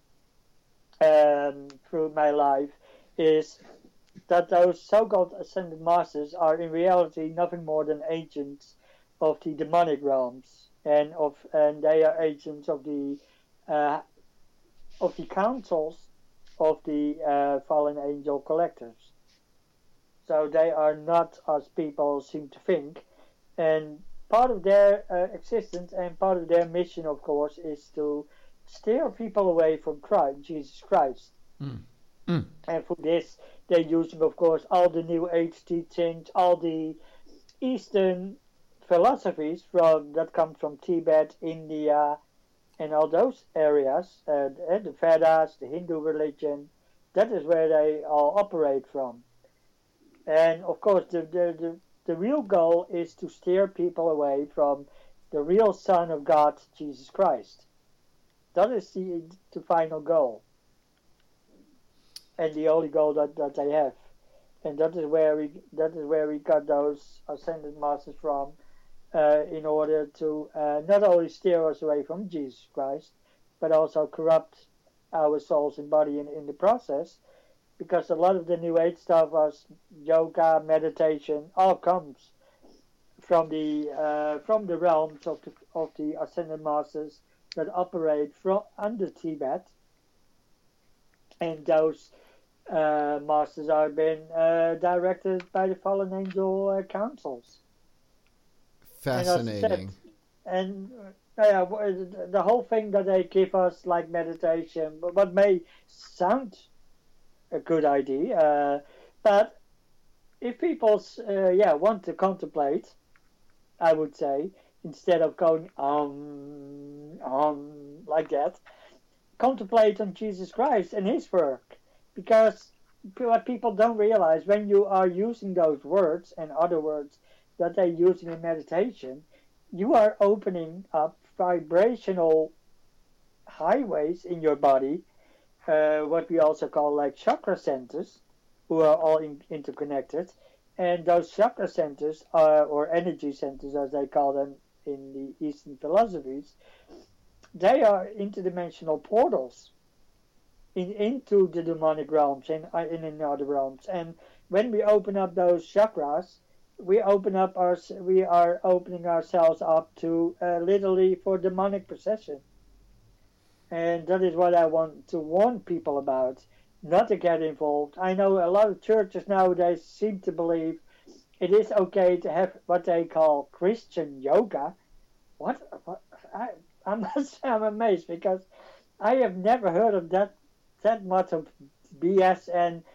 um, through my life is that those so-called Ascended Masters are in reality nothing more than agents of the demonic realms, and of and they are agents of the uh, of the councils of the uh, fallen angel collectors. So they are not as people seem to think. And part of their uh, existence and part of their mission, of course, is to steer people away from Christ, Jesus Christ. Mm. Mm. And for this, they're using, of course, all the New Age teachings, all the Eastern philosophies from that come from Tibet, India, and all those areas, uh, the Vedas, the Hindu religion. That is where they all operate from. And of course, the, the, the, the real goal is to steer people away from the real Son of God, Jesus Christ. That is the, the final goal. And the only goal that, that they have. And that is where we that is where we got those ascended masters from, uh, in order to uh, not only steer us away from Jesus Christ, but also corrupt our souls and body in, in the process. Because a lot of the New Age stuff was yoga, meditation, all comes from the uh, from the realms of the of the ascended masters that operate from under Tibet, and those uh, masters are being uh, directed by the fallen angel uh, councils. Fascinating. And, and uh, yeah, the whole thing that they give us, like meditation, what may sound a good idea, uh, but if people uh, yeah want to contemplate, I would say, instead of going um um like that, contemplate on Jesus Christ and his work. Because what people don't realize, when you are using those words and other words that they're using in meditation, you are opening up vibrational highways in your body, uh, what we also call like chakra centers, who are all in, interconnected. And those chakra centers, are, or energy centers as they call them in the Eastern philosophies, they are interdimensional portals in, into the demonic realms and in, in other realms. And when we open up those chakras, we open up our, we are opening ourselves up to uh, literally for demonic possession. And that is what I want to warn people about, not to get involved. I know a lot of churches nowadays seem to believe it is okay to have what they call Christian yoga. What? what I, I must say I'm amazed, because I have never heard of that that much of B S and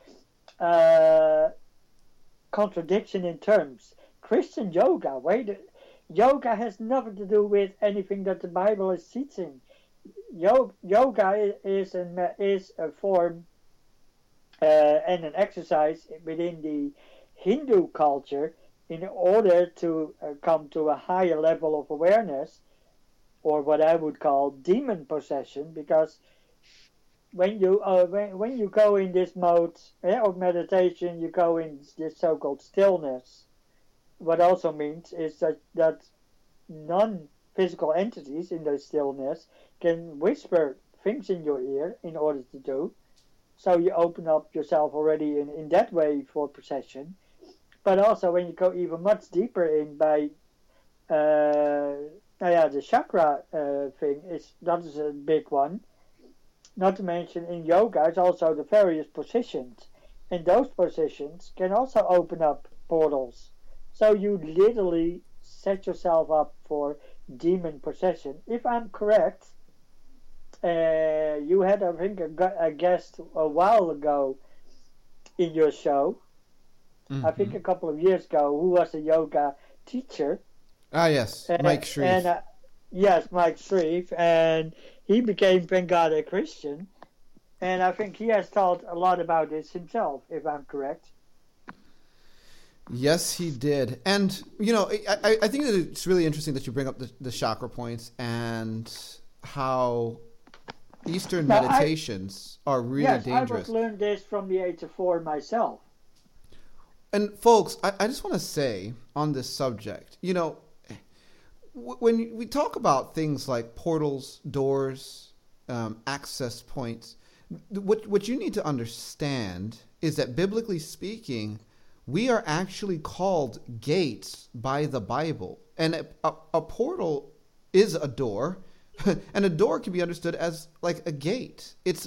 uh, contradiction in terms. Christian yoga, wait, yoga has nothing to do with anything that the Bible is teaching. Yo, yoga is an, is a form uh, and an exercise within the Hindu culture in order to uh, come to a higher level of awareness, or what I would call demon possession, because when you uh, when, when you go in this mode uh, of meditation, you go in this so-called stillness. What also means is that, that non-physical entities in the stillness can whisper things in your ear in order to do. So you open up yourself already in, in that way for possession. But also when you go even much deeper in by, uh, yeah, the chakra uh, thing, is that is a big one. Not to mention in yoga, it's also the various positions. And those positions can also open up portals. So you literally set yourself up for demon possession. If I'm correct, uh, you had, I think, a, a guest a while ago in your show, mm-hmm. I think a couple of years ago, who was a yoga teacher. Ah, yes, and, Mike Shreve. And, uh, yes, Mike Shreve, and he became, thank God, a Christian. And I think he has taught a lot about this himself, if I'm correct. Yes, he did. And, you know, I, I think that it's really interesting that you bring up the, the chakra points and how Eastern now, meditations I, are really yes, dangerous. Yes, I learned this from the age of four myself. And, folks, I, I just want to say on this subject, you know, when we talk about things like portals, doors, um, access points, what what you need to understand is that, biblically speaking, we are actually called gates by the Bible. And a, a, a portal is a door, and a door can be understood as like a gate. It's a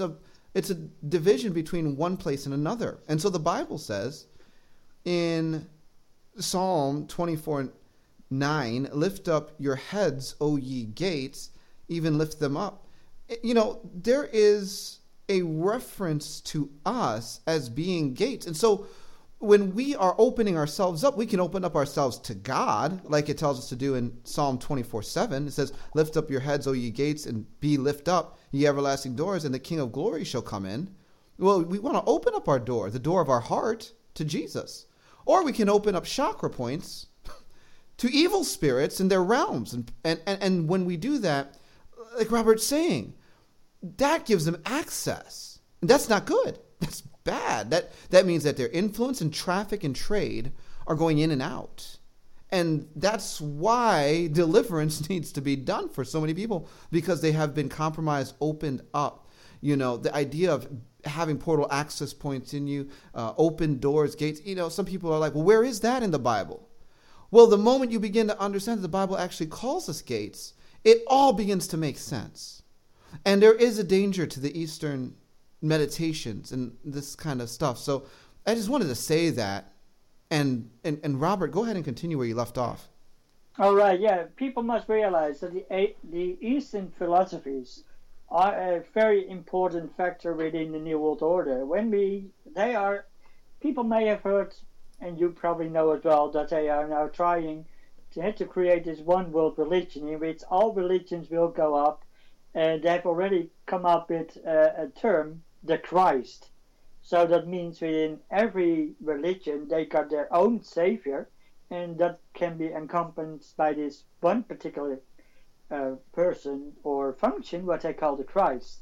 It's a division between one place and another. And so the Bible says in Psalm twenty-four nine, lift up your heads, O ye gates, even lift them up. You know, there is a reference to us as being gates. And so when we are opening ourselves up, we can open up ourselves to God, like it tells us to do in Psalm twenty-four seven. It says, lift up your heads, O ye gates, and be lift up, ye everlasting doors, and the King of glory shall come in. Well, we want to open up our door, the door of our heart, to Jesus. Or we can open up chakra points to evil spirits in their realms. And, and, and, and when we do that, like Robert's saying, that gives them access. And that's not good. That's bad. That that means that their influence and traffic and trade are going in and out. And that's why deliverance needs to be done for so many people, because they have been compromised, opened up. You know, the idea of having portal access points in you, uh, open doors, gates. You know, some people are like, well, where is that in the Bible? Well, the moment you begin to understand that the Bible actually calls us gates, it all begins to make sense. And there is a danger to the Eastern meditations and this kind of stuff. So I just wanted to say that. And, and, and Robert, go ahead and continue where you left off. All right, yeah. People must realize that the, the Eastern philosophies are a very important factor within the New World Order. When we, they are, people may have heard, and you probably know as well, that they are now trying to, to create this one world religion in which all religions will go up, and they've already come up with a, a term, the Christ. So that means within every religion they got their own savior, and that can be encompassed by this one particular uh, person or function, what they call the Christ.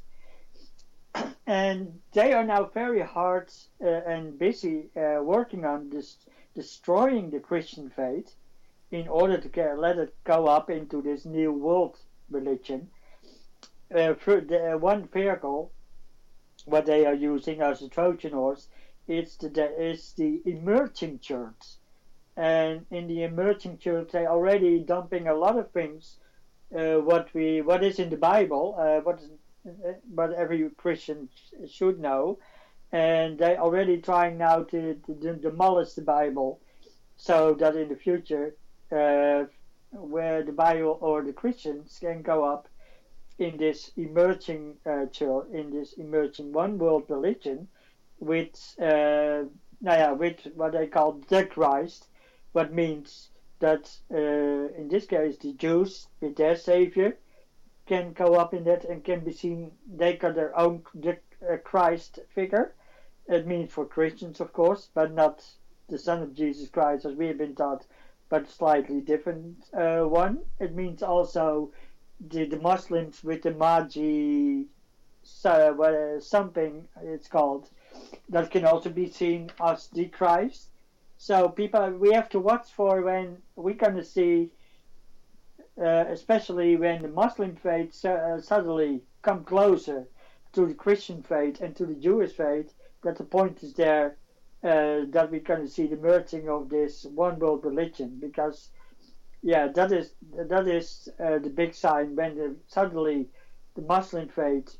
And they are now very hard uh, and busy uh, working on this, destroying the Christian faith in order to get, let it go up into this new world religion. Uh, for the, uh, one vehicle, what they are using as a Trojan horse, it's the, the, it's the emerging church. And in the emerging church, they already dumping a lot of things, uh, what we what is in the Bible, uh, what is, uh, what every Christian should know, and they already trying now to, to demolish the Bible, so that in the future, uh, where the Bible or the Christians can go up in this emerging uh, church, in this emerging one world religion, with uh, yeah, with what they call the Christ, what means that uh, in this case the Jews with their Savior can go up in that and can be seen. They got their own the, uh, Christ figure. It means for Christians, of course, but not the Son of Jesus Christ as we have been taught, but slightly different uh, one. It means also The, the Muslims with the Mahdi, uh, well, something it's called, that can also be seen as the Christ. So people, we have to watch for when we're going to see, uh, especially when the Muslim faith uh, suddenly come closer to the Christian faith and to the Jewish faith, that the point is there, uh, that we're going to see the merging of this one world religion, because yeah, that is that is uh, the big sign when the, suddenly the Muslim faith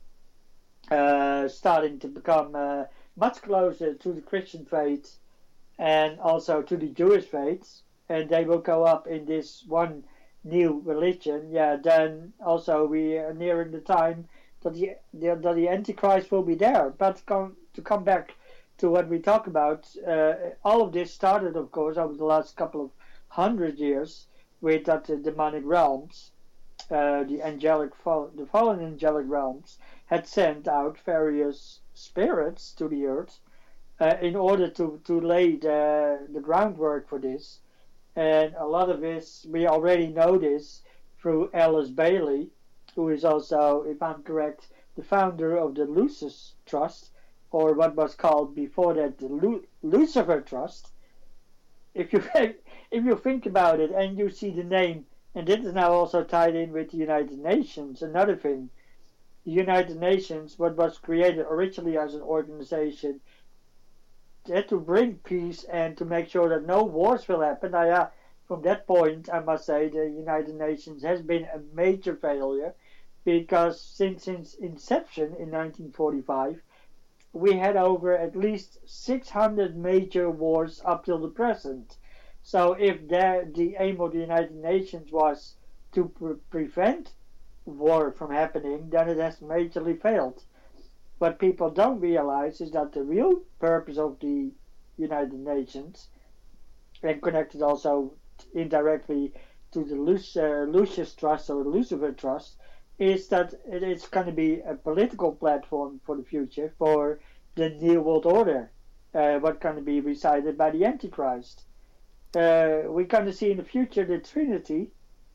uh, starting to become uh, much closer to the Christian faith and also to the Jewish faith, and they will go up in this one new religion. Yeah, then also we are nearing the time that the, the that the Antichrist will be there. But come, to come back to what we talk about, uh, all of this started, of course, over the last couple of hundred years with that the demonic realms, uh, the angelic, fall, the fallen angelic realms had sent out various spirits to the earth uh, in order to, to lay the, the groundwork for this. And a lot of this, we already know this through Alice Bailey, who is also, if I'm correct, the founder of the Lucis Trust, or what was called before that the Lu- Lucifer Trust. If you if you think about it and you see the name, and this is now also tied in with the United Nations, another thing, the United Nations, what was created originally as an organization, had to bring peace and to make sure that no wars will happen. Now, yeah, from that point, I must say the United Nations has been a major failure because since its inception in nineteen forty-five, we had over at least six hundred major wars up till the present. So if there, the aim of the United Nations was to pre- prevent war from happening, then it has majorly failed. What people don't realize is that the real purpose of the United Nations, and connected also indirectly to the Luc- uh, Lucius Trust or Lucifer Trust, is that it is going to be a political platform for the future for the New World Order, uh, what's going to be recited by the Antichrist. Uh, we're going to see in the future the Trinity.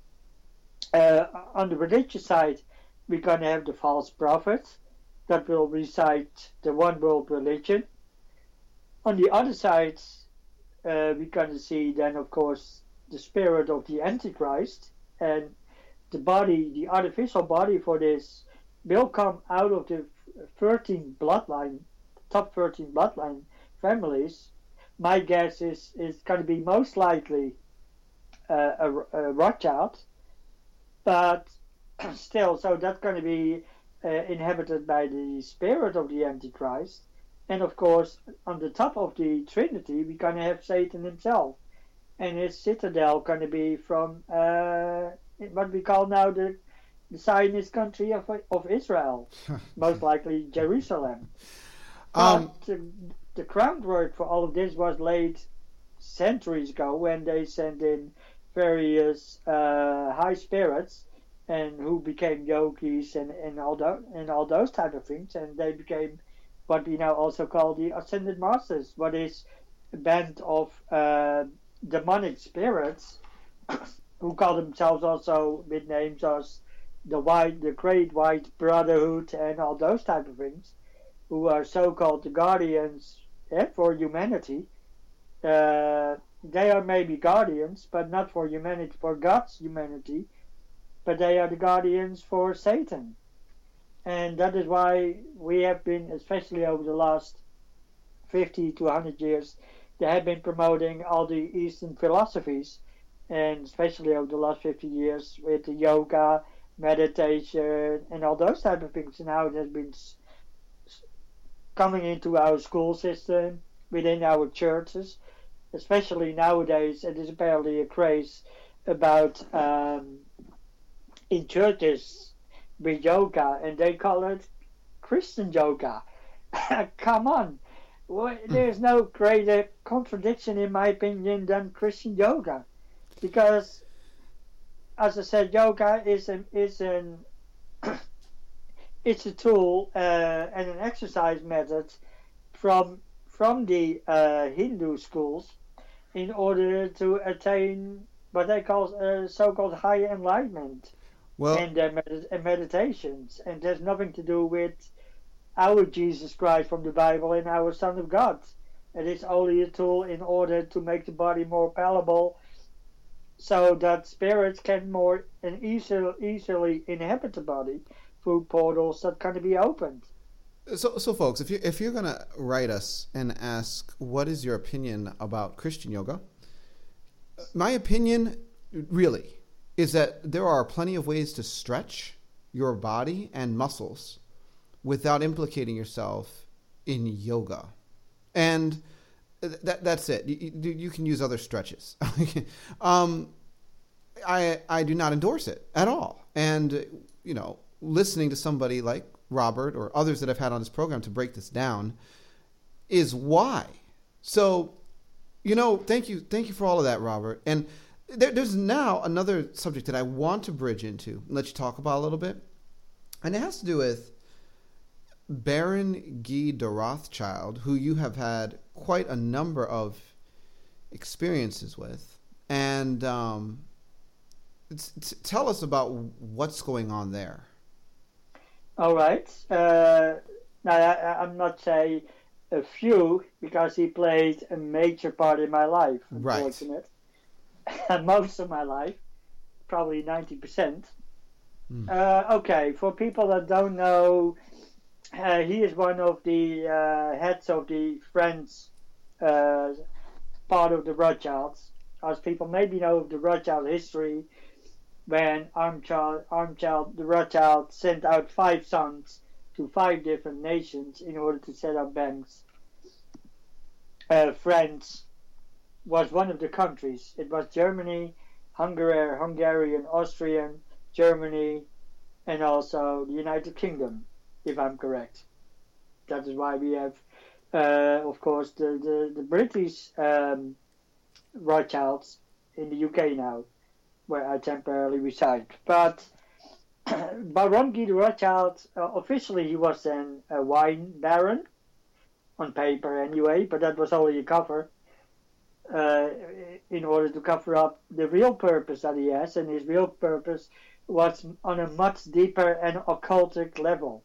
Uh, on the religious side, we're going to have the false prophet that will recite the one world religion. On the other side, uh, we're going to see then, of course, the spirit of the Antichrist, and the body, the artificial body for this, will come out of the thirteen bloodline, top thirteen bloodline families. My guess is is going to be most likely uh, a, a Rothschild, but still, so that's going to be uh, inhabited by the spirit of the Antichrist. And of course, on the top of the Trinity, we're going to have Satan himself. And his citadel going to be from uh, what we call now the, the Zionist country of, of Israel, most likely Jerusalem. Um, but the, the groundwork for all of this was laid centuries ago when they sent in various uh, high spirits and who became yogis and, and all those and all those type of things, and they became what we now also call the Ascended Masters, what is a band of uh, demonic spirits who call themselves also with names as the white, the Great White Brotherhood, and all those type of things, who are so-called the guardians eh, for humanity. Uh, they are maybe guardians, but not for humanity, for God's humanity, but they are the guardians for Satan. And that is why we have been, especially over the last fifty to one hundred years, they have been promoting all the Eastern philosophies, and especially over the last fifty years with the yoga, meditation, and all those type of things. And now it has been coming into our school system, within our churches, especially nowadays. It is apparently a craze about um, in churches with yoga, and they call it Christian yoga. Come on. Well, there's no greater contradiction, in my opinion, than Christian yoga, because, as I said, yoga is an is an it's a tool uh, and an exercise method from from the uh, Hindu schools in order to attain what they call uh, so-called higher enlightenment well, in their med- meditations, and there's nothing to do with our Jesus Christ from the Bible and our Son of God. It is only a tool in order to make the body more palatable, so that spirits can more and easily, easily inhabit the body through portals that can be opened. So, so folks, if you if you're gonna write us and ask what is your opinion about Christian yoga, my opinion really is that there are plenty of ways to stretch your body and muscles without implicating yourself in yoga. And that that's it. You, you, you can use other stretches. um, I I do not endorse it at all. And, you know, listening to somebody like Robert or others that I've had on this program to break this down is why. So, you know, thank you. Thank you for all of that, Robert. And there, there's now another subject that I want to bridge into and let you talk about a little bit. And it has to do with Baron Guy de Rothschild, who you have had quite a number of experiences with. And um, it's, it's, tell us about what's going on there. All right. Uh, now, I, I'm not saying a few, because he played a major part in my life, unfortunately. Right. Most of my life, probably ninety percent. Mm. Uh, okay, for people that don't know, uh, he is one of the uh, heads of the French uh, part of the Rothschilds. As people maybe know of the Rothschild history, when Armchild, Armchild the Rothschild sent out five sons to five different nations in order to set up banks. Uh, France was one of the countries. It was Germany, Hungary, Hungarian, Austrian, Germany, and also the United Kingdom, if I'm correct. That is why we have, uh, of course, the, the, the British um, Rothschilds in the U K now, where I temporarily reside. But Baron Guy de Rothschild, uh, officially he was then a wine baron, on paper anyway, but that was only a cover, uh, in order to cover up the real purpose that he has, and his real purpose was on a much deeper and occultic level.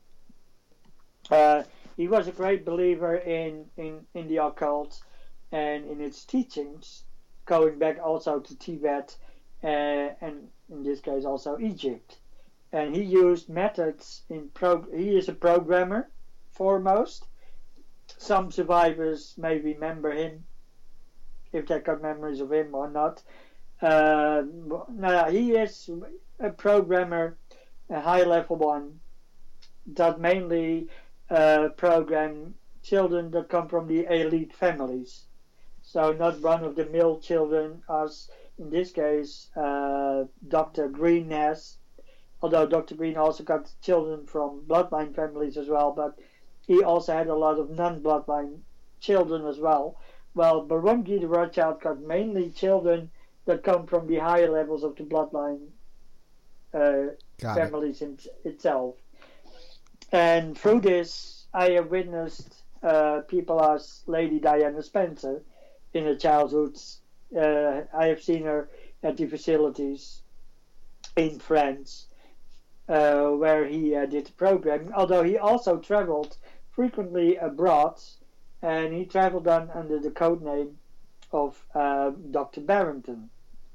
Uh, he was a great believer in, in, in the occult and in its teachings, going back also to Tibet, uh, and in this case also Egypt. And he used methods in pro. He is a programmer, foremost. Some survivors may remember him, if they got memories of him or not. Uh, no, he is a programmer, a high-level one, that mainly uh, program children that come from the elite families. So not run-of-the-mill children, as in this case uh, Doctor Green has. Although Doctor Green also got children from bloodline families as well, but he also had a lot of non-bloodline children as well. Well, Baron Guy de Rothschild got mainly children that come from the higher levels of the bloodline uh, families in, itself. And through this, I have witnessed uh, people as Lady Diana Spencer in her childhood. Uh, I have seen her at the facilities in France, Uh, where he uh, did the programming, although he also traveled frequently abroad, and he traveled on under the code name of uh, Doctor Barrington.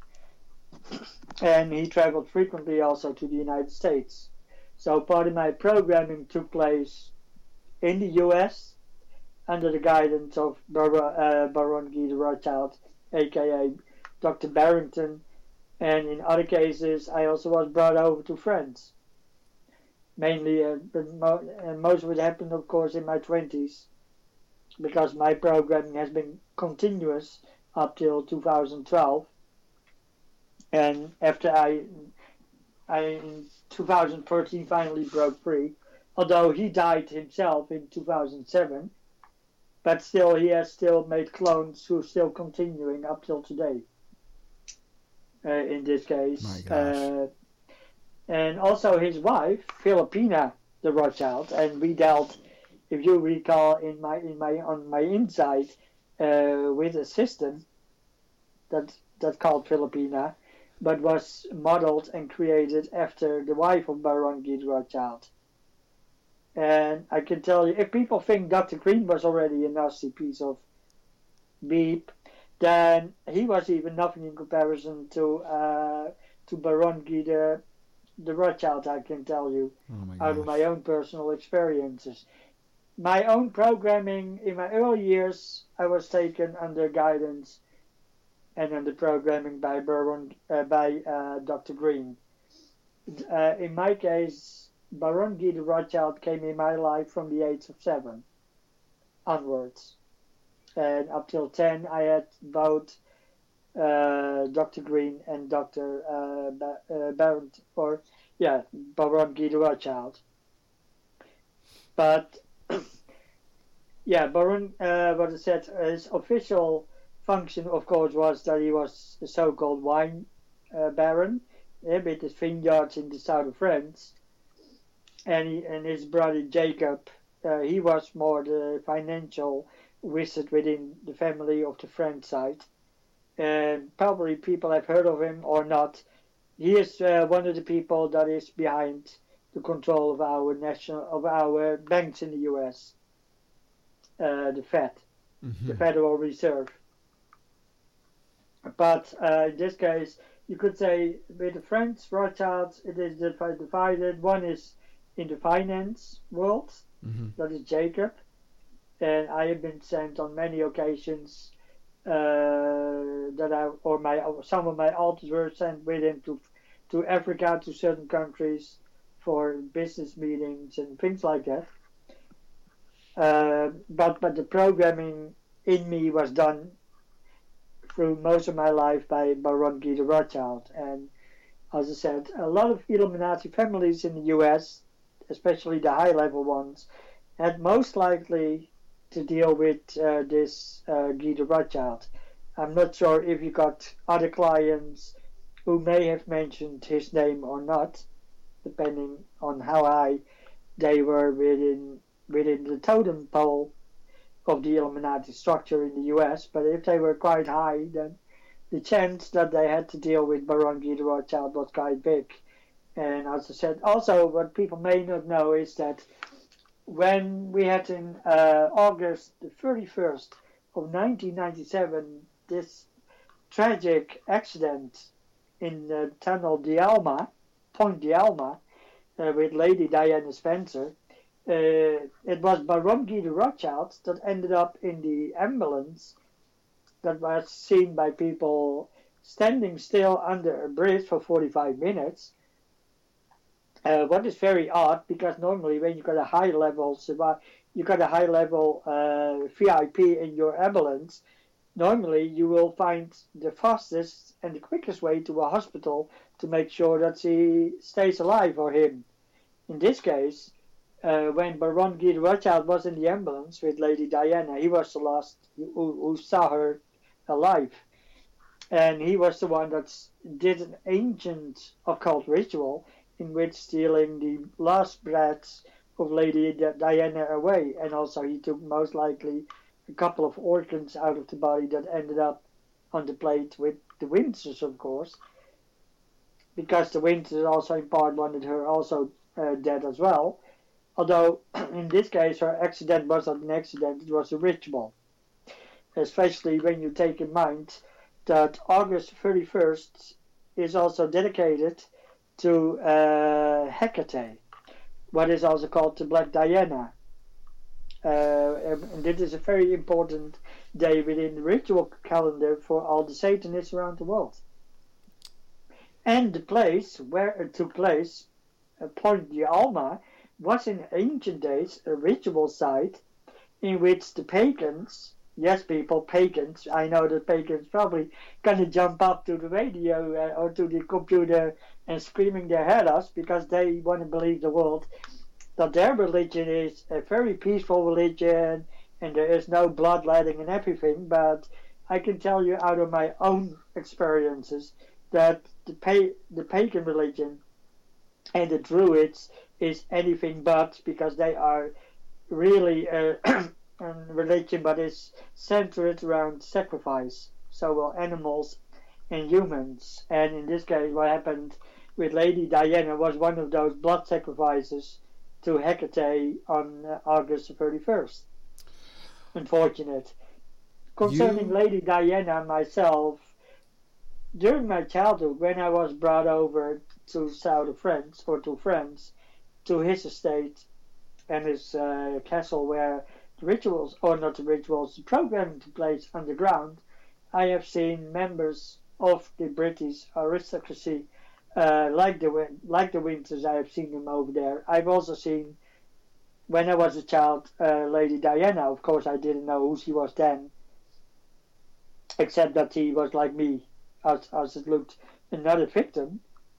And he traveled frequently also to the United States. So part of my programming took place in the U S under the guidance of Bar- uh, Baron Guy de Rothschild, aka Doctor Barrington, and in other cases I also was brought over to France. Mainly, uh, but mo- and most of it happened, of course, in my twenties, because my programming has been continuous up till two thousand twelve. And after I, I in two thousand thirteen finally broke free, although he died himself in two thousand seven, but still he has still made clones who are still continuing up till today. Uh, in this case. My gosh. Uh, And also his wife, Philippina de Rothschild, and we dealt, if you recall, in my in my on my inside, uh, with a system that that's called Philippina, but was modeled and created after the wife of Baron Guy de Rothschild. And I can tell you, if people think Doctor Green was already a nasty piece of beep, then he was even nothing in comparison to uh, to Baron Guy de The Rothschild, I can tell you, Oh my out of gosh. my own personal experiences. My own programming, in my early years, I was taken under guidance and under programming by Baron, uh, by uh, Doctor Green. Uh, in my case, Baron Guy de Rothschild came in my life from the age of seven onwards. And up till ten, I had both Uh, Doctor Green and Doctor Uh, ba- uh, Baron, or yeah, Baron Guy de Rothschild. But yeah, Baron, uh, what I said, his official function, of course, was that he was the so-called wine uh, baron, yeah, with his vineyards in the south of France, and he, and his brother Jacob, uh, he was more the financial wizard within the family of the French side. And probably people have heard of him or not. He is uh, one of the people that is behind the control of our national of our banks in the U S, uh, the Fed, Mm-hmm. the Federal Reserve. But uh, in this case, you could say with the French Rothschilds, it is divided. One is in the finance world, Mm-hmm. that is Jacob, and I have been sent on many occasions. Uh, that I or my some of my alters were sent with him to to Africa, to certain countries for business meetings and things like that. Uh, but but the programming in me was done through most of my life by Baron Guy de Rothschild. And as I said, a lot of Illuminati families in the U S, especially the high-level ones, had most likely to deal with uh, this uh, Guy de Rothschild. I'm not sure if you got other clients who may have mentioned his name or not, depending on how high they were within within the totem pole of the Illuminati structure in the U S, but if they were quite high, then the chance that they had to deal with Baron Guy de Rothschild was quite big. And as I said, also what people may not know is that when we had in uh, August the thirty-first of nineteen ninety-seven this tragic accident in the Tunnel de Alma, Point de Alma, uh, with Lady Diana Spencer, Uh, it was Baron Guy de Rothschild that ended up in the ambulance that was seen by people standing still under a bridge for forty-five minutes. Uh, what is very odd, because normally when you got a high level, you got a high level uh, V I P in your ambulance, normally you will find the fastest and the quickest way to a hospital to make sure that she stays alive, or him. In this case, Uh, when Baron Guy de Rothschild was in the ambulance with Lady Diana, he was the last who, who saw her alive. And he was the one that did an ancient occult ritual in which stealing the last breaths of Lady Diana away. And also he took most likely a couple of organs out of the body that ended up on the plate with the Windsors, of course. Because the Windsors also in part wanted her also uh, dead as well. Although, in this case, her accident was not an accident, it was a ritual. Especially when you take in mind that August thirty-first is also dedicated to uh, Hecate, what is also called the Black Diana. Uh, and this is a very important day within the ritual calendar for all the Satanists around the world. And the place where it took place, Point de Alma, was in ancient days a ritual site in which the pagans, yes people, pagans, I know that pagans probably gonna jump up to the radio uh, or to the computer and screaming their head off because they want to believe the world that their religion is a very peaceful religion and there is no bloodletting and everything. But I can tell you out of my own experiences that the, pa- the pagan religion and the Druids is anything but, because they are really a, a religion but is centered around sacrifice, so well animals and humans. And in this case what happened with Lady Diana was one of those blood sacrifices to Hecate on uh, August thirty-first. Unfortunate. Concerning you... Lady Diana, myself, during my childhood, when I was brought over to south of France, or to France, to his estate and his uh, castle where the rituals, or not the rituals, the programming took place underground, I have seen members of the British aristocracy, uh, like the like the Windsors. I have seen them over there. I've also seen, when I was a child, uh, Lady Diana. Of course, I didn't know who she was then, except that she was like me, as, as it looked, another victim.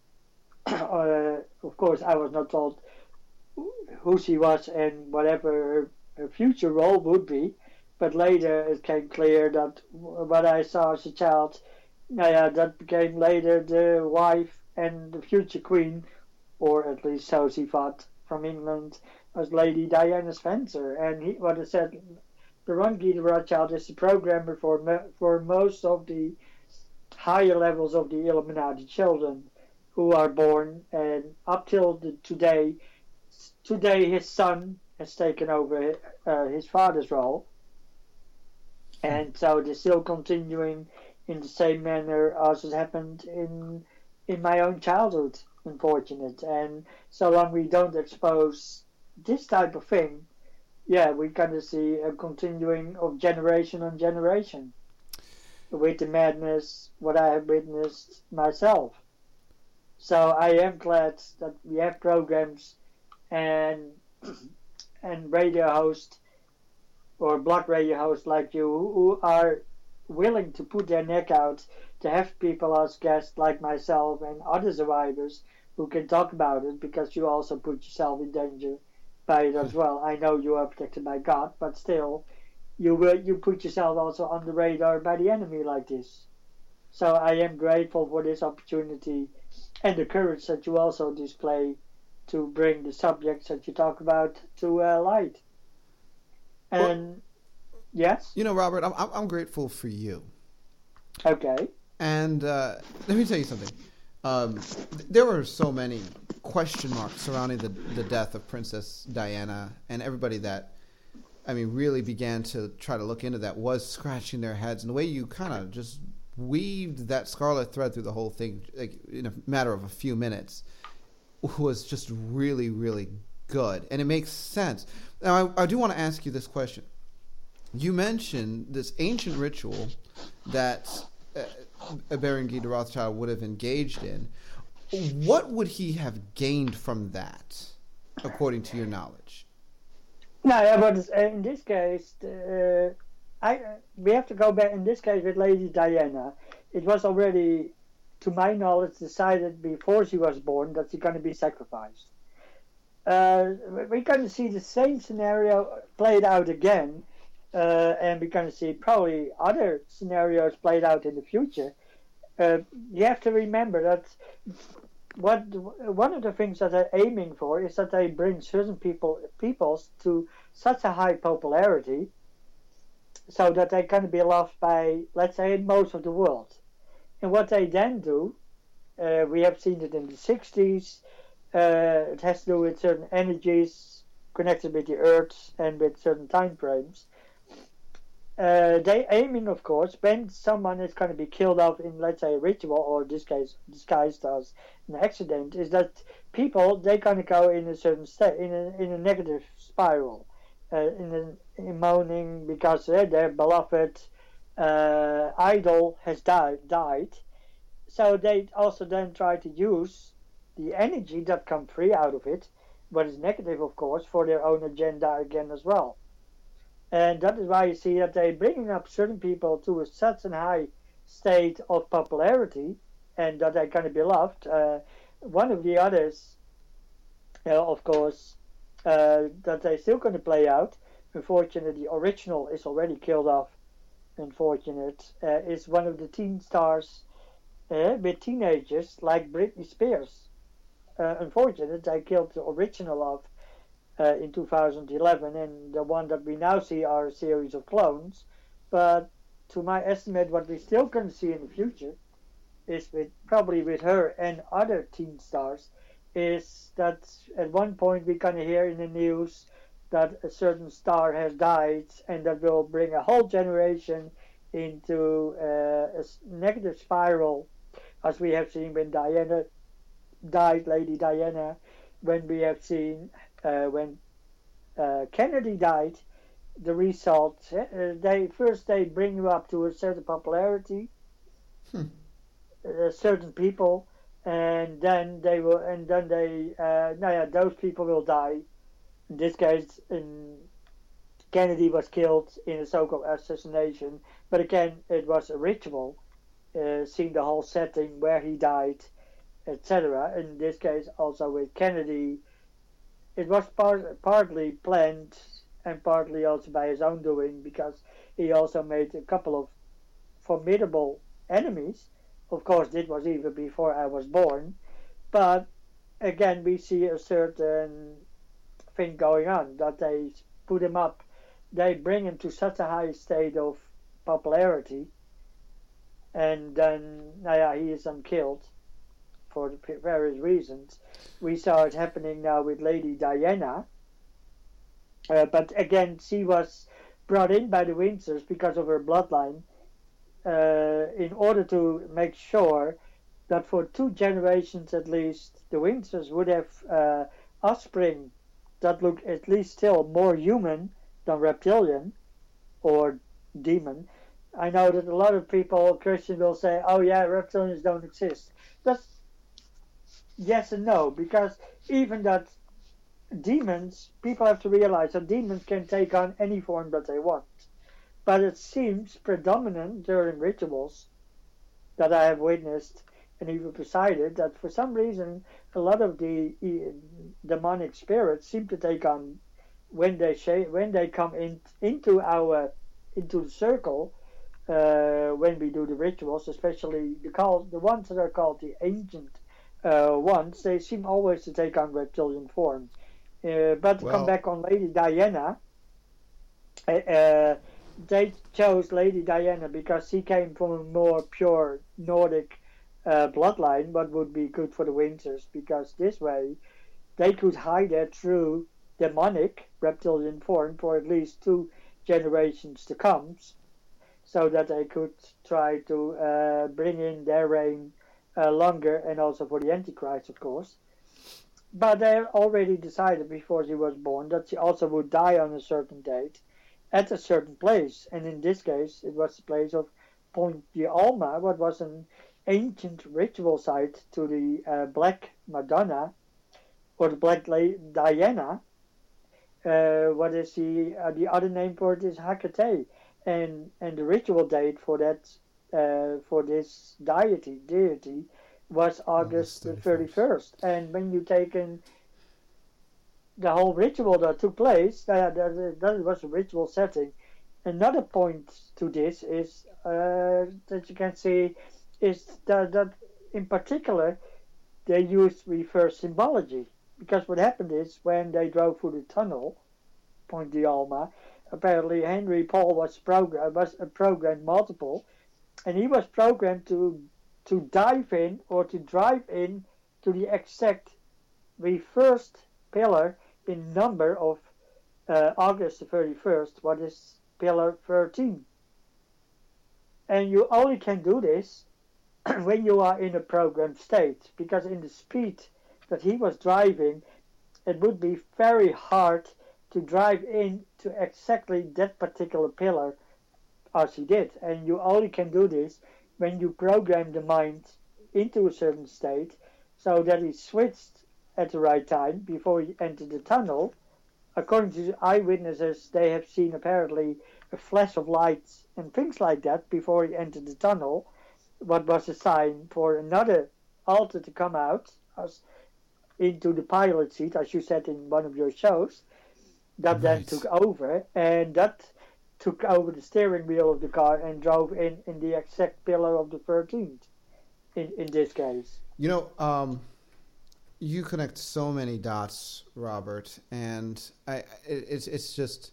uh, of course, I was not told who she was and whatever her, her future role would be, but later it became clear that what I saw as a child, uh, that became later the wife and the future queen, or at least so she thought, from England, was Lady Diana Spencer. And he, what I said, Baron Guy de Rothschild is the programmer for for most of the higher levels of the Illuminati children who are born, and up till the, today, today his son has taken over uh, his father's role, and so they're still continuing in the same manner as it happened in in my own childhood. Unfortunate, and so long we don't expose this type of thing, yeah, we're gonna see a continuing of generation on generation with the madness what I have witnessed myself. So I am glad that we have programs and and radio hosts or blog radio hosts like you who are willing to put their neck out to have people as guests like myself and other survivors who can talk about it, because you also put yourself in danger by it as well. I know you are protected by God, but still, you will, you put yourself also on the radar by the enemy like this. So I am grateful for this opportunity and the courage that you also display to bring the subjects that you talk about to uh, light. And well, yes, you know, Robert, I'm I'm grateful for you. Okay. And uh, let me tell you something. Um, there were so many question marks surrounding the the death of Princess Diana, and everybody that, I mean, really began to try to look into that was scratching their heads. And the way you kind of just weaved that scarlet thread through the whole thing, like in a matter of a few minutes, was just really, really good. And it makes sense. Now, I, I do want to ask you this question. You mentioned this ancient ritual that uh, Berenguer de Rothschild would have engaged in. What would he have gained from that, according to your knowledge? No, yeah, but in this case, uh, I we have to go back. In this case, with Lady Diana, it was already, to my knowledge, decided before she was born that she's going to be sacrificed. Uh, we're going to see the same scenario played out again, uh, and we're going to see probably other scenarios played out in the future. Uh, you have to remember that what one of the things that they're aiming for is that they bring certain people peoples to such a high popularity, so that they can be loved by, let's say, most of the world. And what they then do, uh, we have seen it in the sixties. Uh, it has to do with certain energies connected with the earth and with certain time frames. Uh, they aiming, of course, when someone is going to be killed off in, let's say, a ritual, or in this case, disguised as an accident, is that people, they're going to go in a certain state, in a, in a negative spiral, uh, in, a, in moaning because uh, their beloved uh, idol has died, died. So they also then try to use the energy that comes free out of it, what is negative, of course, for their own agenda again as well. And that is why you see that they're bringing up certain people to a such a high state of popularity, and that they're going to be loved. Uh, one of the others, uh, of course, uh, that they're still going to play out, unfortunately, the original is already killed off, unfortunate, uh, is one of the teen stars uh, with teenagers like Britney Spears. Uh, unfortunate, they killed the original of uh, in two thousand eleven, and the one that we now see are a series of clones. But to my estimate, what we still can see in the future is with probably with her and other teen stars, is that at one point we're going to hear in the news that a certain star has died, and that will bring a whole generation into uh, a negative spiral, as we have seen when Diana died, Lady Diana, when we have seen uh, when uh, Kennedy died, the result, uh, they first they bring you up to a certain popularity, hmm. uh, certain people, and then they will, and then they, uh, no, yeah, those people will die. In this case, in Kennedy was killed in a so-called assassination, but again, it was a ritual, uh, seeing the whole setting where he died, et cetera. In this case, also with Kennedy, it was part, partly planned and partly also by his own doing, because he also made a couple of formidable enemies. Of course, this was even before I was born, but again, we see a certain thing going on, that they put him up, they bring him to such a high state of popularity, and then, yeah, he is unkilled for the various reasons. We saw it happening now with Lady Diana, uh, but again, she was brought in by the Windsors because of her bloodline, uh, in order to make sure that for two generations at least, the Windsors would have uh, offspring that look at least still more human than reptilian or demon. I know that a lot of people, Christian, will say, oh yeah, reptilians don't exist. That's yes and no, because even that demons, people have to realize that demons can take on any form that they want. But it seems predominant during rituals that I have witnessed and even presided, that for some reason a lot of the demonic spirits seem to take on, when they sh- when they come in into our into the circle, uh, when we do the rituals, especially the called the ones that are called the ancient uh, ones, they seem always to take on reptilian form. Uh, but to Well, come back on Lady Diana, uh, uh, they chose Lady Diana because she came from a more pure Nordic uh, bloodline, what would be good for the Windsors, because this way they could hide their true demonic reptilian form for at least two generations to come, so that they could try to uh, bring in their reign uh, longer, and also for the Antichrist, of course. But they already decided before she was born that she also would die on a certain date at a certain place. And in this case, it was the place of Point de Alma, what was an ancient ritual site to the uh, Black Madonna, or the Black La- Diana. Uh, what is the uh, the other name for it is Hecate, and and the ritual date for that uh, for this deity deity was August the thirty-first. And when you take in the whole ritual that took place, that, that, that was a ritual setting. Another point to this is uh, that you can see is that, that in particular they used reverse symbology, because what happened is when they drove through the tunnel, Point de Alma, apparently Henry Paul was program was programmed multiple, and he was programmed to to dive in or to drive in to the exact reversed pillar in number of uh, August the thirty-first, what is pillar thirteen. And you only can do this when you are in a programmed state, because in the speed that he was driving, it would be very hard to drive in to exactly that particular pillar as he did. And you only can do this when you program the mind into a certain state so that he switched at the right time before he entered the tunnel. According to eyewitnesses, they have seen apparently a flash of lights and things like that before he entered the tunnel, what was a sign for another altar to come out as into the pilot seat, as you said in one of your shows, that then Right. took over, and that took over the steering wheel of the car and drove in in the exact pillar of the thirteenth, in, in this case. You know, um, you connect so many dots, Robert, and I, it, it's it's just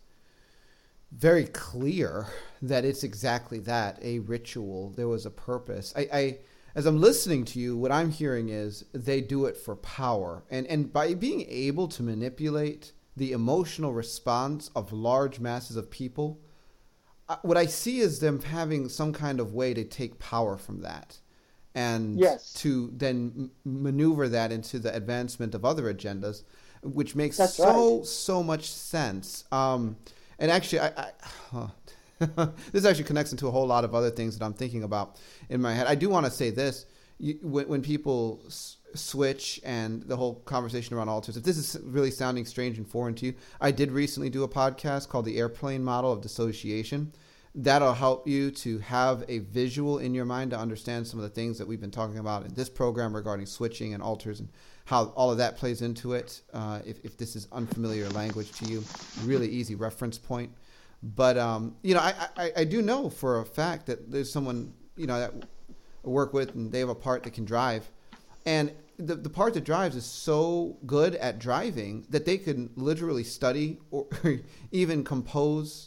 very clear that it's exactly that, a ritual. There was a purpose. I, I as I'm listening to you, what I'm hearing is they do it for power, and and by being able to manipulate the emotional response of large masses of people, uh, what I see is them having some kind of way to take power from that, and Yes. to then m- maneuver that into the advancement of other agendas, which makes That's so right. so much sense. Um, and actually, I, I huh. this actually connects into a whole lot of other things that I'm thinking about in my head. I do want to say this: you, when, when people s- switch and the whole conversation around altars, if this is really sounding strange and foreign to you, I did recently do a podcast called The Airplane Model of Dissociation. That'll help you to have a visual in your mind to understand some of the things that we've been talking about in this program regarding switching and altars and how all of that plays into it. Uh, if, if this is unfamiliar language to you, really easy reference point. But, um, you know, I, I, I do know for a fact that there's someone, you know, that I work with, and they have a part that can drive. And the, the part that drives is so good at driving that they can literally study or even compose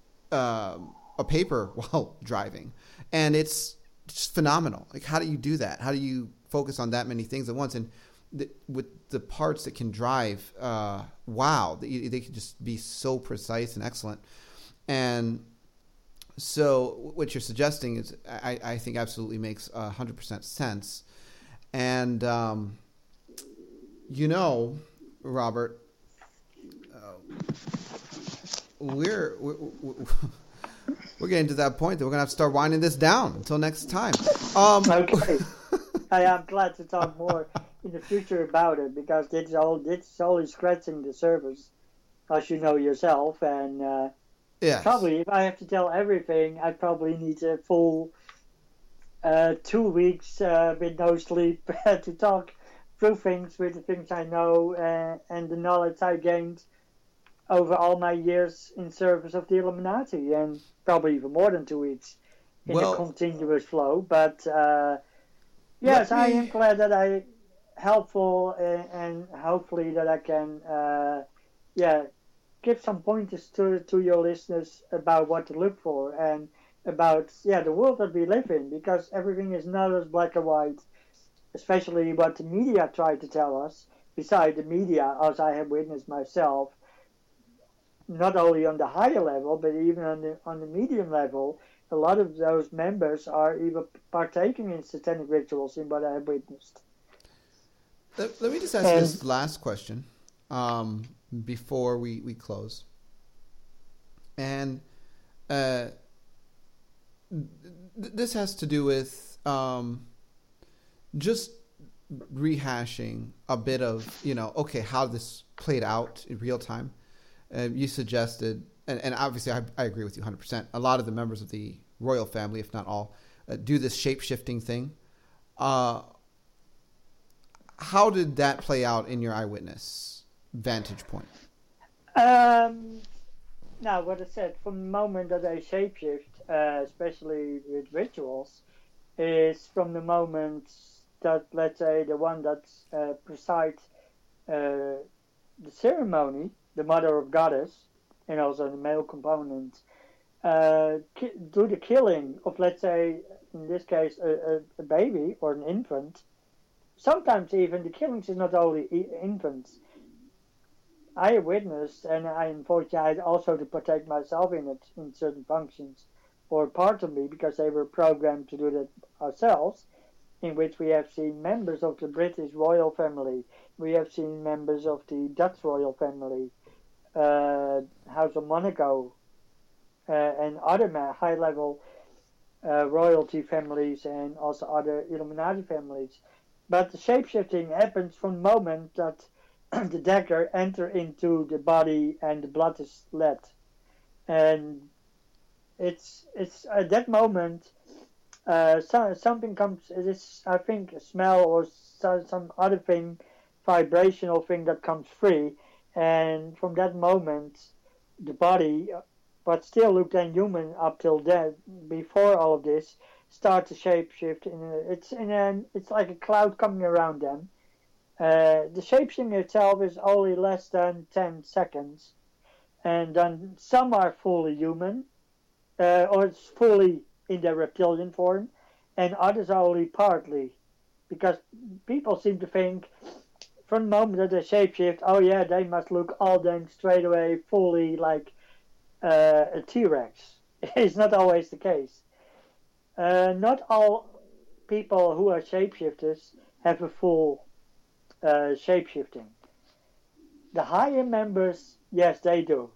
um, a paper while driving. And it's just phenomenal. Like, how do you do that? How do you focus on that many things at once? And the, with the parts that can drive, uh, wow, they, they can just be so precise and excellent. And so what you're suggesting is, I, I think absolutely makes one hundred percent sense. And, um, you know, Robert, uh, we're, we're, we're we're getting to that point that we're going to have to start winding this down until next time. Um, Okay. I am glad to talk more in the future about it, because it's all it's only scratching the surface, as you know yourself. And uh, Yes. probably if I have to tell everything, I probably need a full uh, two weeks uh, with no sleep to talk through things with the things I know uh, and the knowledge I gained over all my years in service of the Illuminati, and probably even more than two weeks in Well- a continuous flow. But uh, yes, Let I me- am glad that I helpful and, and hopefully that I can, uh, yeah, give some pointers to to your listeners about what to look for and about yeah the world that we live in, because everything is not as black and white, especially what the media try to tell us. Beside the media, as I have witnessed myself, not only on the higher level, but even on the on the medium level, a lot of those members are even partaking in satanic rituals in what I have witnessed. Let, let me just ask And- this last question um, before we, we close. And uh, th- this has to do with um, just rehashing a bit of, you know, okay, how this played out in real time. Uh, you suggested, and, and obviously I, I agree with you one hundred percent, a lot of the members of the royal family, if not all, uh, do this shape-shifting thing. Uh, how did that play out in your eyewitness vantage point? Um, now, what I said, from the moment that I shapeshift, uh, especially with rituals, is from the moment that, let's say, the one that uh, presides uh, the ceremony, the mother of goddess, and also the male component, uh, ki- do the killing of, let's say, in this case, a, a, a baby or an infant. Sometimes even the killings is not only i- infants. I have witnessed, and I unfortunately I had also to protect myself in it in certain functions, or part of me, because they were programmed to do that ourselves, in which we have seen members of the British royal family, we have seen members of the Dutch royal family, uh, House of Monaco, uh, and other ma- high-level uh, royalty families, and also other Illuminati families. But the shapeshifting happens from the moment that the dagger enter into the body and the blood is let, and it's it's at that moment uh, so, something comes. It is, I think, a smell or so, some other thing, vibrational thing that comes free, and from that moment, the body, but still looked inhuman up till then, before all of this, start to shapeshift. In a, it's in an it's like a cloud coming around them. Uh, the shapeshifting itself is only less than ten seconds, and then some are fully human, uh, or it's fully in their reptilian form, and others are only partly, because people seem to think from the moment that they shapeshift, oh yeah, they must look all then straight away fully like uh, a T-Rex. It's not always the case. Uh, not all people who are shapeshifters have a full uh, shapeshifting. The higher members, yes, they do.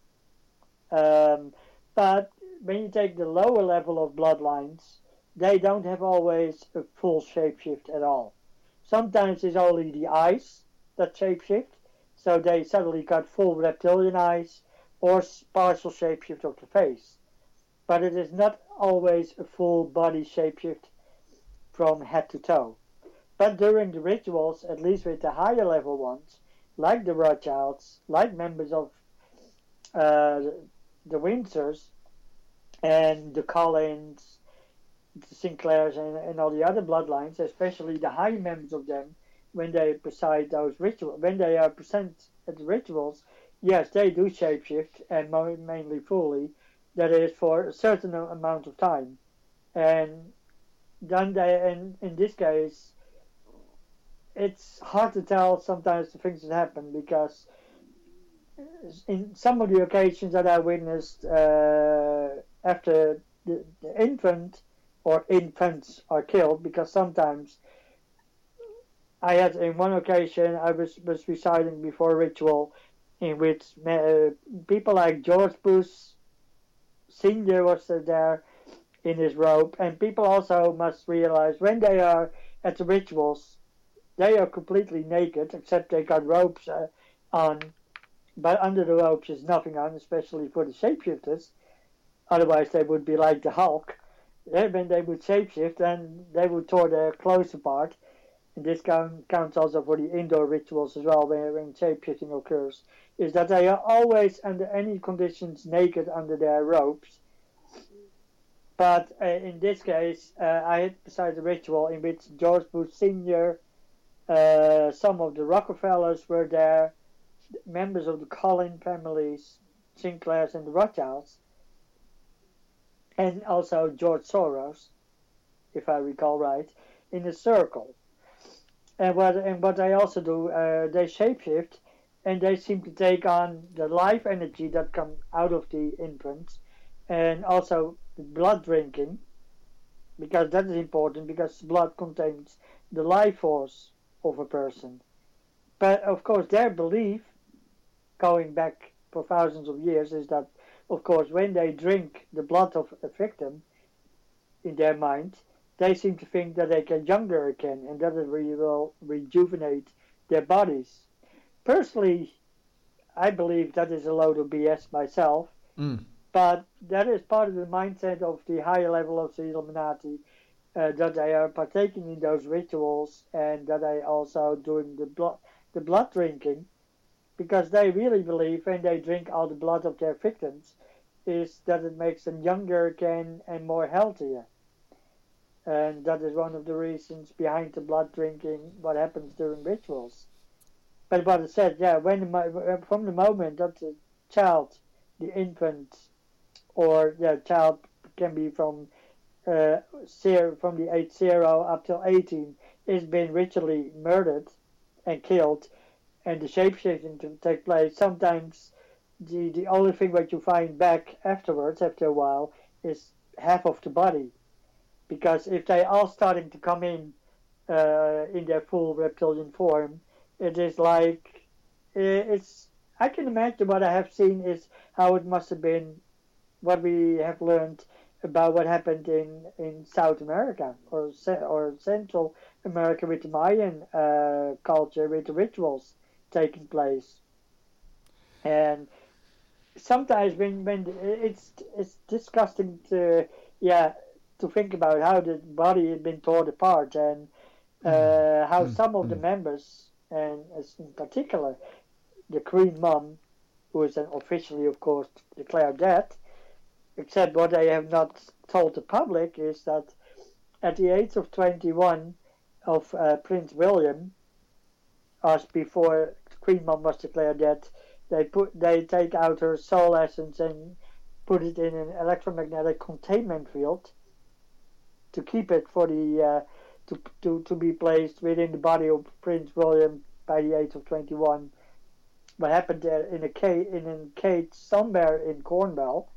Um, but when you take the lower level of bloodlines, they don't have always a full shapeshift at all. Sometimes it's only the eyes that shapeshift, so they suddenly got full reptilian eyes, or partial shapeshift of the face. But it is not always a full body shapeshift from head to toe. But during the rituals, at least with the higher level ones, like the Rothschilds, like members of uh, the Windsors, and the Collins, the Sinclairs, and, and all the other bloodlines, especially the high members of them, when they preside those rituals, when they are present at the rituals, yes, they do shapeshift, and mo- mainly fully. That is for a certain amount of time, and then they, and in this case, it's hard to tell sometimes the things that happen, because in some of the occasions that I witnessed, uh, after the, the infant or infants are killed, because sometimes I had, in one occasion, I was, was reciting before a ritual in which uh, people like George Bush Senior was there in his robe, and people also must realize when they are at the rituals, they are completely naked, except they got ropes uh, on, but under the ropes is nothing on, especially for the shapeshifters. Otherwise, they would be like the Hulk. When they would shapeshift, and they would tear their clothes apart. And this count, counts also for the indoor rituals as well, when, when shapeshifting occurs, is that they are always, under any conditions, naked under their ropes. But uh, in this case, uh, I had besides a ritual in which George Bush Senior, uh, some of the Rockefellers were there, members of the Collin families, Sinclairs and the Rothschilds, and also George Soros, if I recall right, in a circle. And what and what they also do, uh, they shapeshift, and they seem to take on the life energy that comes out of the infants, and also blood drinking, because that is important, because blood contains the life force of a person. But of course, their belief, going back for thousands of years, is that, of course, when they drink the blood of a victim, in their mind, they seem to think that they get younger again, and that it really will rejuvenate their bodies. Personally, I believe that is a load of B S myself, Mm. but that is part of the mindset of the higher level of the Illuminati, uh, that they are partaking in those rituals, and that they also doing the blood, the blood drinking, because they really believe when they drink all the blood of their victims, is that it makes them younger again and more healthier. And that is one of the reasons behind the blood drinking, what happens during rituals. But what I said, yeah, when the, from the moment that the child, the infant, or the child can be from uh, zero, from the age zero up till eighteen, is being ritually murdered and killed, and the shapeshifting to take place, sometimes the, the only thing that you find back afterwards, after a while, is half of the body. Because if they are starting to come in uh, in their full reptilian form, it is like, it's, I can imagine what I have seen is how it must have been, what we have learned about what happened in, in South America or or Central America with the Mayan uh, culture, with the rituals taking place. And sometimes when, when it's, it's disgusting to, yeah, to think about how the body had been torn apart, and uh, how some of the members, and in particular the Queen Mum, who is then officially, of course, declared dead, except what they have not told the public is that at the age of twenty-one of uh, Prince William, as before Queen Mum was declared dead, they put they take out her soul essence and put it in an electromagnetic containment field to keep it for the uh, to, to to be placed within the body of Prince William by the age of twenty-one. What happened there in a cage in a cage somewhere in Cornwall.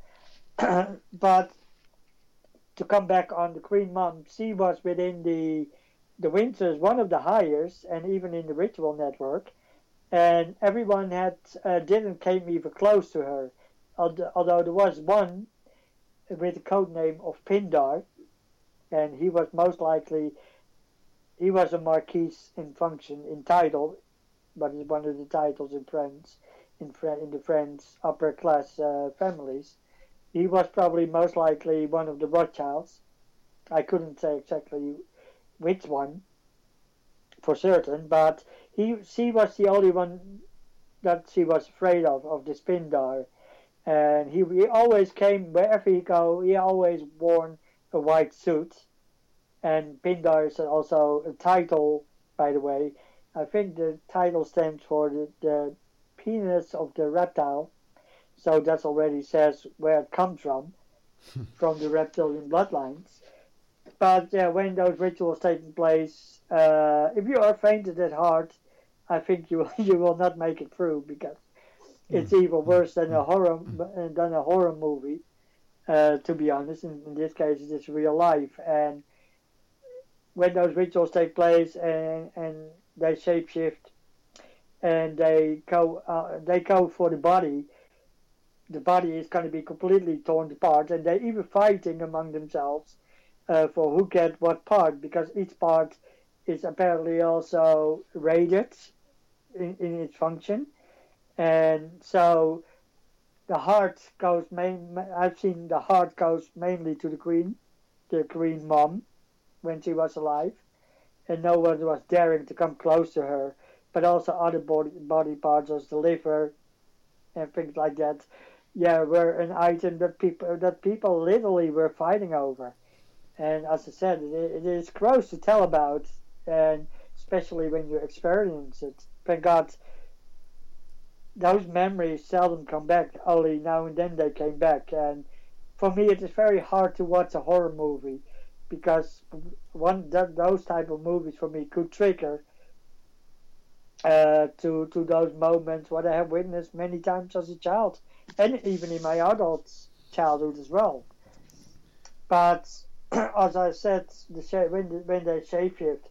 But to come back on the Queen Mum, she was within the the Windsors, one of the hires, and even in the ritual network, and everyone had uh, didn't came even close to her, although there was one with the code name of Pindar. And he was most likely, he was a marquis in function, in title, but it's one of the titles in France, in, in the French upper class uh, families. He was probably most likely one of the Rothschilds. I couldn't say exactly which one for certain, but he, she was the only one that she was afraid of, of this Pindar. And he, he always came, wherever he go, he always wore a white suit, and Pindar is also a title, by the way. I think the title stands for the, the penis of the reptile, so that already says where it comes from, from the reptilian bloodlines. But yeah, when those rituals taking place, uh, if you are fainted at heart, I think you you will not make it through, because it's even worse than a horror than a horror movie. Uh, to be honest, in, in this case, it's real life. And when those rituals take place and, and they shapeshift and they go uh, they go for the body, the body is going to be completely torn apart, and they're even fighting among themselves uh, for who get what part, because each part is apparently also rated in, in its function. And so the heart goes main. I've seen the heart goes mainly to the queen, the queen mom, when she was alive, and no one was daring to come close to her. But also other body body parts, as the liver and things like that, yeah, were an item that people that people literally were fighting over. And as I said, it, it is gross to tell about, and especially when you experience it. Thank God, those memories seldom come back. Only now and then they came back. And for me, it is very hard to watch a horror movie, because one that, those type of movies for me could trigger uh, to to those moments what I have witnessed many times as a child, and even in my adult childhood as well. But as I said, the when the, when they shapeshift,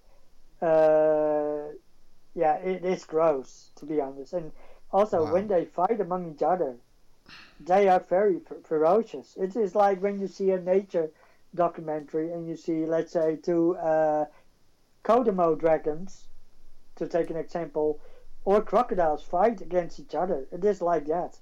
uh, yeah, it is gross, to be honest. And also, wow. when they fight among each other, they are very f- ferocious. It is like when you see a nature documentary and you see, let's say, two uh, Komodo dragons, to take an example, or crocodiles fight against each other. It is like that.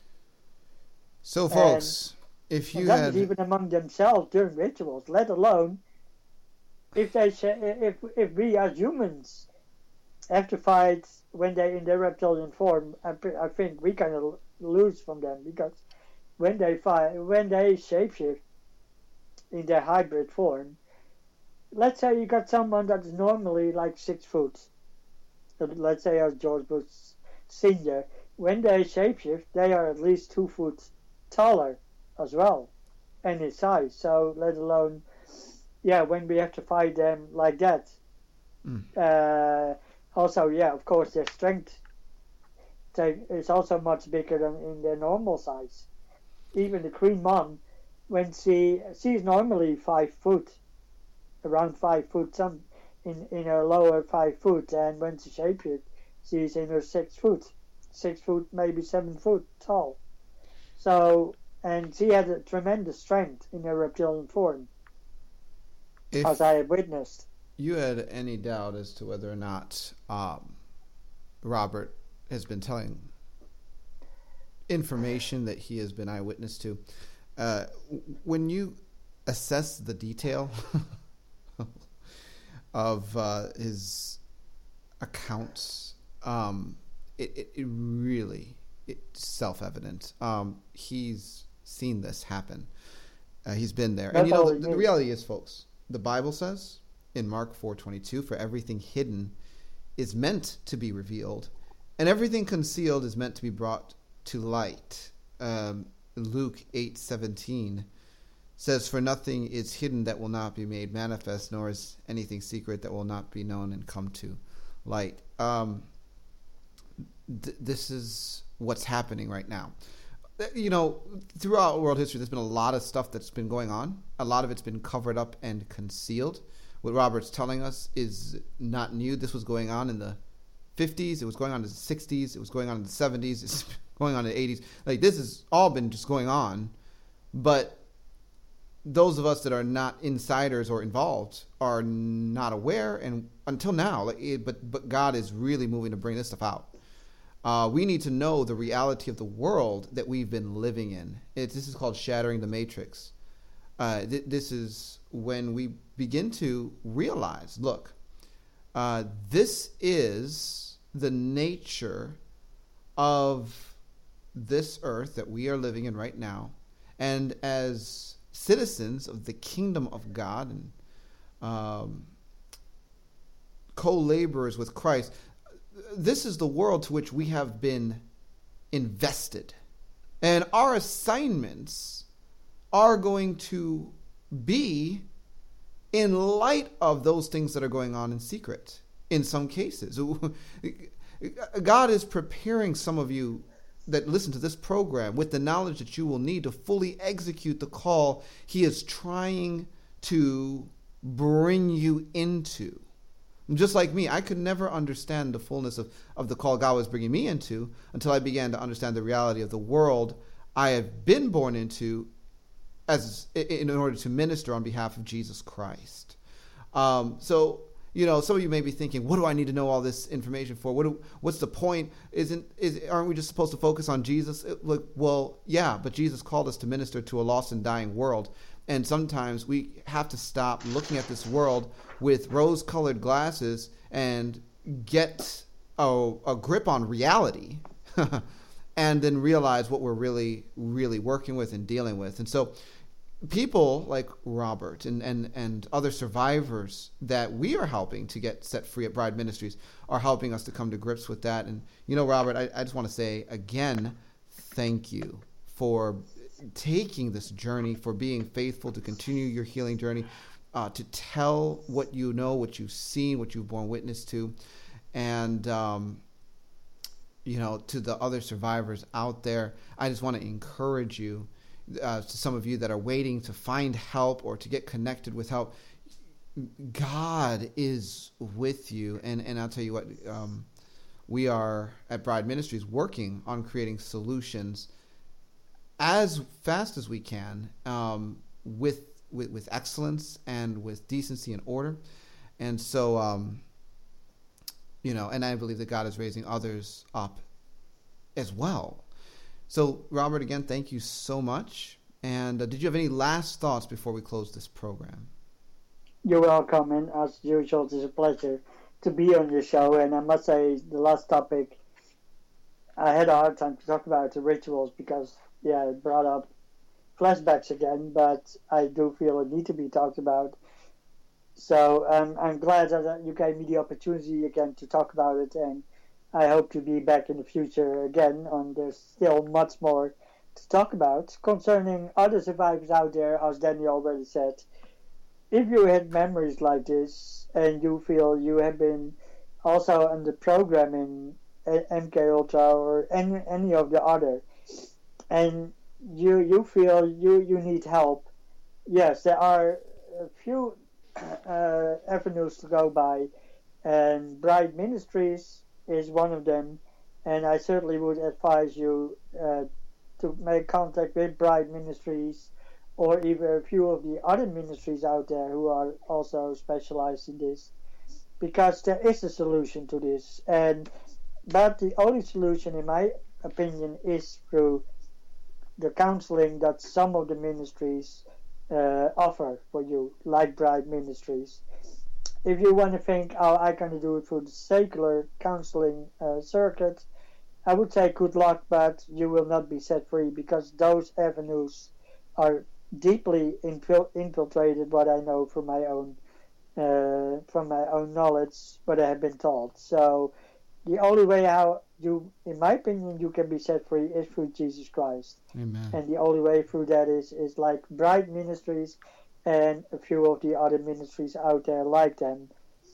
So, folks, and, if you and that had... is even among themselves during rituals, let alone if they sh- if if we as humans have to fight when they in their reptilian form. I, I think we kind of lose from them, because when they fight, when they shapeshift in their hybrid form, let's say you got someone that is normally like six foot. Let's say as George Bush Senior, when they shapeshift, they are at least two foot taller as well, and in size. So let alone, yeah, when we have to fight them like that. Mm. Uh, also, yeah, of course, their strength is also much bigger than in their normal size. Even the Queen Mom, when she she's normally five foot, around five foot, some in in her lower five foot, and when she shapeshifts, she's in her six foot, six foot, maybe seven foot tall. So, and she had a tremendous strength in her reptilian form, if as I have witnessed. You had any doubt as to whether or not um, Robert has been telling information that he has been eyewitness to, uh, when you assess the detail of uh, his accounts, um, it, it, it really it's self-evident. Um, he's seen this happen. Uh, he's been there. That's and you know, the, the the reality is, folks, the Bible says in Mark four twenty-two, for everything hidden is meant to be revealed, and everything concealed is meant to be brought to light. Um, Luke eight seventeen says, for nothing is hidden that will not be made manifest, nor is anything secret that will not be known and come to light. Um, th- this is what's happening right now. You know, throughout world history, there's been a lot of stuff that's been going on. A lot of it's been covered up and concealed. What Robert's telling us is not new. This was going on in the fifties. It was going on in the sixties. It was going on in the seventies. It's going on in the eighties. Like, this has all been just going on. But those of us that are not insiders or involved are not aware. And until now, like, it, but but God is really moving to bring this stuff out. Uh, we need to know the reality of the world that we've been living in. It's, this is called shattering the matrix. Uh, th- this is when we begin to realize, look, uh, this is the nature of this earth that we are living in right now. And as citizens of the kingdom of God and um, co-laborers with Christ, this is the world to which we have been invested. And our assignments are going to be in light of those things that are going on in secret, in some cases. God is preparing some of you that listen to this program with the knowledge that you will need to fully execute the call He is trying to bring you into. Just like me, I could never understand the fullness of, of the call God was bringing me into until I began to understand the reality of the world I have been born into as in order to minister on behalf of Jesus Christ. Um, so, you know, some of you may be thinking, what do I need to know all this information for? What do, what's the point? Isn't is aren't we just supposed to focus on Jesus? It, look, well, yeah, but Jesus called us to minister to a lost and dying world. And sometimes we have to stop looking at this world with rose-colored glasses and get a, a grip on reality and then realize what we're really, really working with and dealing with. And so people like Robert and, and, and other survivors that we are helping to get set free at Bride Ministries are helping us to come to grips with that. And, you know, Robert, I, I just want to say again, thank you for taking this journey, for being faithful to continue your healing journey, uh, to tell what you know, what you've seen, what you've borne witness to. And, um, you know, to the other survivors out there, I just want to encourage you, uh, to some of you that are waiting to find help or to get connected with help. God is with you. And, and I'll tell you what, um, we are at Bride Ministries working on creating solutions as fast as we can, um, with, with with excellence and with decency and order. And so, um, you know, and I believe that God is raising others up as well. So, Robert, again, thank you so much. And uh, did you have any last thoughts before we close this program? You're welcome, and as usual, it's a pleasure to be on your show. And I must say, the last topic, I had a hard time to talk about the rituals because, yeah, it brought up flashbacks again, but I do feel it need to be talked about. So um, I'm glad that you gave me the opportunity again to talk about it, and I hope to be back in the future again. And there's still much more to talk about concerning other survivors out there, as Danny already said. If you had memories like this and you feel you have been also under programming M K Ultra or any any of the other, and you you feel you, you need help, yes, there are a few uh, avenues to go by, and Bride Ministries is one of them, and I certainly would advise you uh, to make contact with Bride Ministries or even a few of the other ministries out there who are also specialized in this, because there is a solution to this. And but the only solution, in my opinion, is through the counseling that some of the ministries uh, offer for you, like Bride Ministries. If you want to think, oh, I can do it through the secular counseling uh, circuit, I would say good luck, but you will not be set free, because those avenues are deeply infil- infiltrated, what I know from my own uh, from my own knowledge, what I have been taught. So the only way how you, in my opinion, you can be set free is through Jesus Christ. Amen. And the only way through that is, is like Bride Ministries and a few of the other ministries out there like them.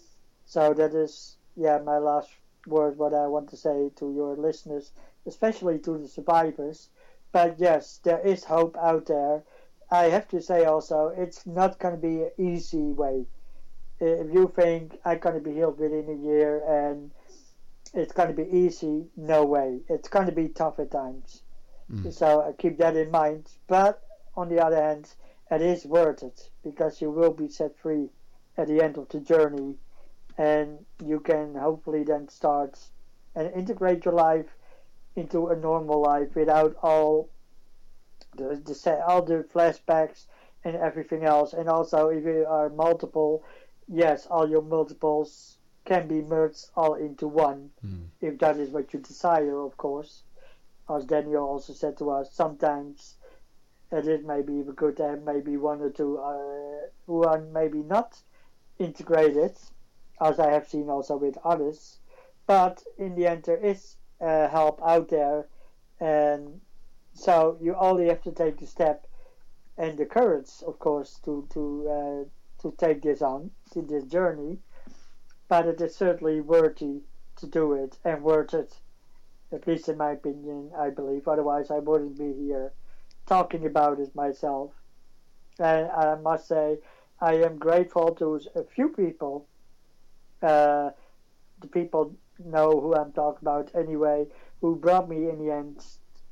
So that is, yeah, my last word, what I want to say to your listeners, especially to the survivors. But yes, there is hope out there. I have to say also, it's not going to be an easy way. If you think I'm going to be healed within a year and it's going to be easy, no way. It's going to be tough at times. Mm. So I keep that in mind. But on the other hand, it is worth it, because you will be set free at the end of the journey, and you can hopefully then start and integrate your life into a normal life without all the, the all the flashbacks and everything else. And also, if you are multiple, yes, all your multiples can be merged all into one, mm. if that is what you desire, of course. As Daniel also said to us, sometimes it is maybe even good to have maybe one or two uh, who are maybe not integrated, as I have seen also with others. But in the end, there is uh, help out there, and so you only have to take the step and the courage, of course, to to uh, to take this on, to this journey. But it is certainly worthy to do it, and worth it, at least in my opinion, I believe. Otherwise, I wouldn't be here talking about it myself. And I must say, I am grateful to a few people. Uh, the people know who I'm talking about anyway, who brought me in the end,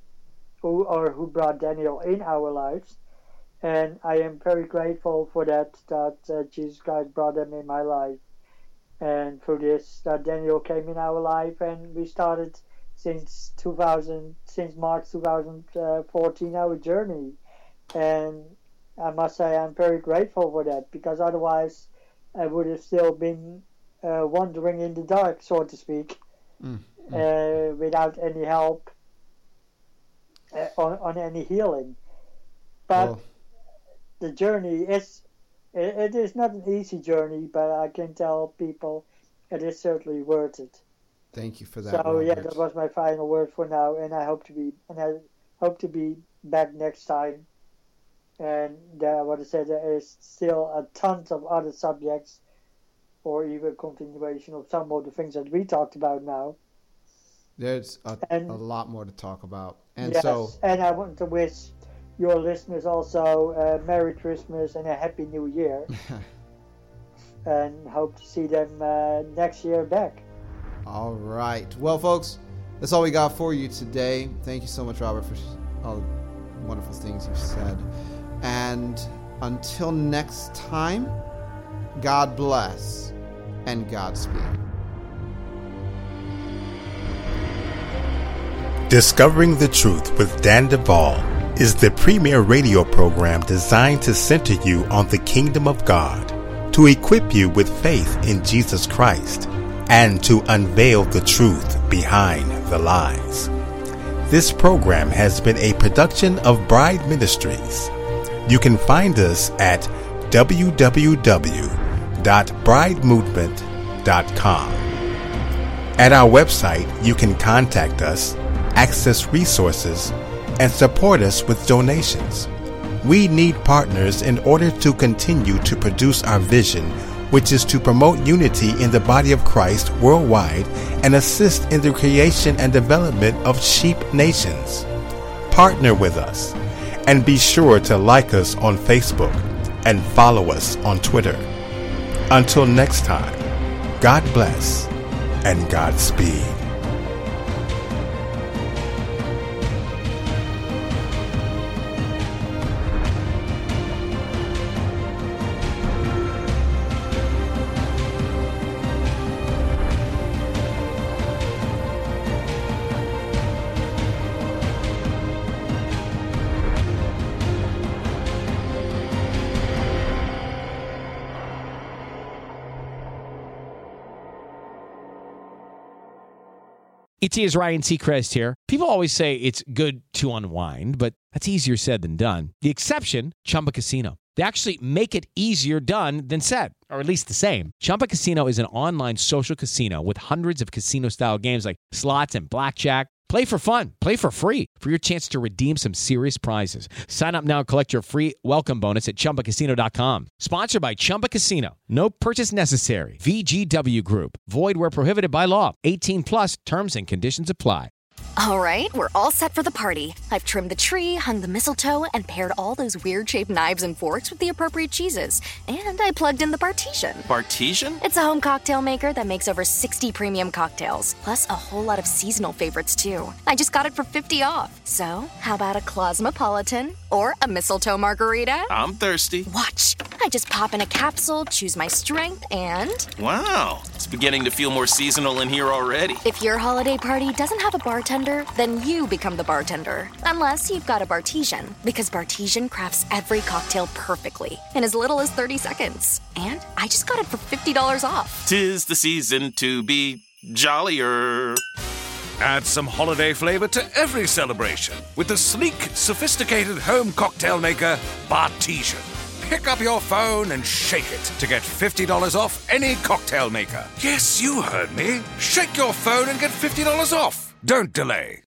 who or who brought Daniel in our lives. And I am very grateful for that, that uh, Jesus Christ brought them in my life. And through this, uh, Daniel came in our life, and we started since two thousand, since March twenty fourteen, our journey. And I must say I'm very grateful for that, because otherwise I would have still been uh, wandering in the dark, so to speak, mm, mm. Uh, without any help uh, on, on any healing. But oh. the journey is, it, it is not an easy journey, but I can tell people it is certainly worth it. Thank you for that. So Robert. yeah, that was my final word for now, and I hope to be and I hope to be back next time. And there, what I said, there is still a tons of other subjects, or even continuation of some of the things that we talked about now. There's a, and, a lot more to talk about, and yes, so and I want to wish your listeners also a Merry Christmas and a Happy New Year, and hope to see them uh, next year back. All right. Well, folks, that's all we got for you today. Thank you so much, Robert, for all the wonderful things you've said. And until next time, God bless and Godspeed. Discovering the Truth with Dan Duvall is the premier radio program designed to center you on the kingdom of God, to equip you with faith in Jesus Christ, and to unveil the truth behind the lies. This program has been a production of Bride Ministries. You can find us at w w w dot bride movement dot com. At our website, you can contact us, access resources, and support us with donations. We need partners in order to continue to produce our vision, which is to promote unity in the body of Christ worldwide and assist in the creation and development of sheep nations. Partner with us, and be sure to like us on Facebook and follow us on Twitter. Until next time, God bless and Godspeed. It is Ryan Seacrest here. People always say it's good to unwind, but that's easier said than done. The exception, Chumba Casino. They actually make it easier done than said, or at least the same. Chumba Casino is an online social casino with hundreds of casino-style games like slots and blackjack. Play for fun. Play for free for your chance to redeem some serious prizes. Sign up now and collect your free welcome bonus at chumba casino dot com. Sponsored by Chumba Casino. No purchase necessary. V G W Group. Void where prohibited by law. eighteen plus terms and conditions apply. All right, we're all set for the party. I've trimmed the tree, hung the mistletoe, and paired all those weird-shaped knives and forks with the appropriate cheeses. And I plugged in the Bartesian. Bartesian? It's a home cocktail maker that makes over sixty premium cocktails, plus a whole lot of seasonal favorites, too. I just got it for fifty dollars off. So, how about a Cosmopolitan or a mistletoe margarita? I'm thirsty. Watch. I just pop in a capsule, choose my strength, and... Wow, it's beginning to feel more seasonal in here already. If your holiday party doesn't have a bartender, then you become the bartender. Unless you've got a Bartesian, because Bartesian crafts every cocktail perfectly in as little as thirty seconds. And I just got it for fifty dollars off. 'Tis the season to be jollier. Add some holiday flavor to every celebration with the sleek, sophisticated home cocktail maker, Bartesian. Pick up your phone and shake it to get fifty dollars off any cocktail maker. Yes, you heard me. Shake your phone and get fifty dollars off. Don't delay.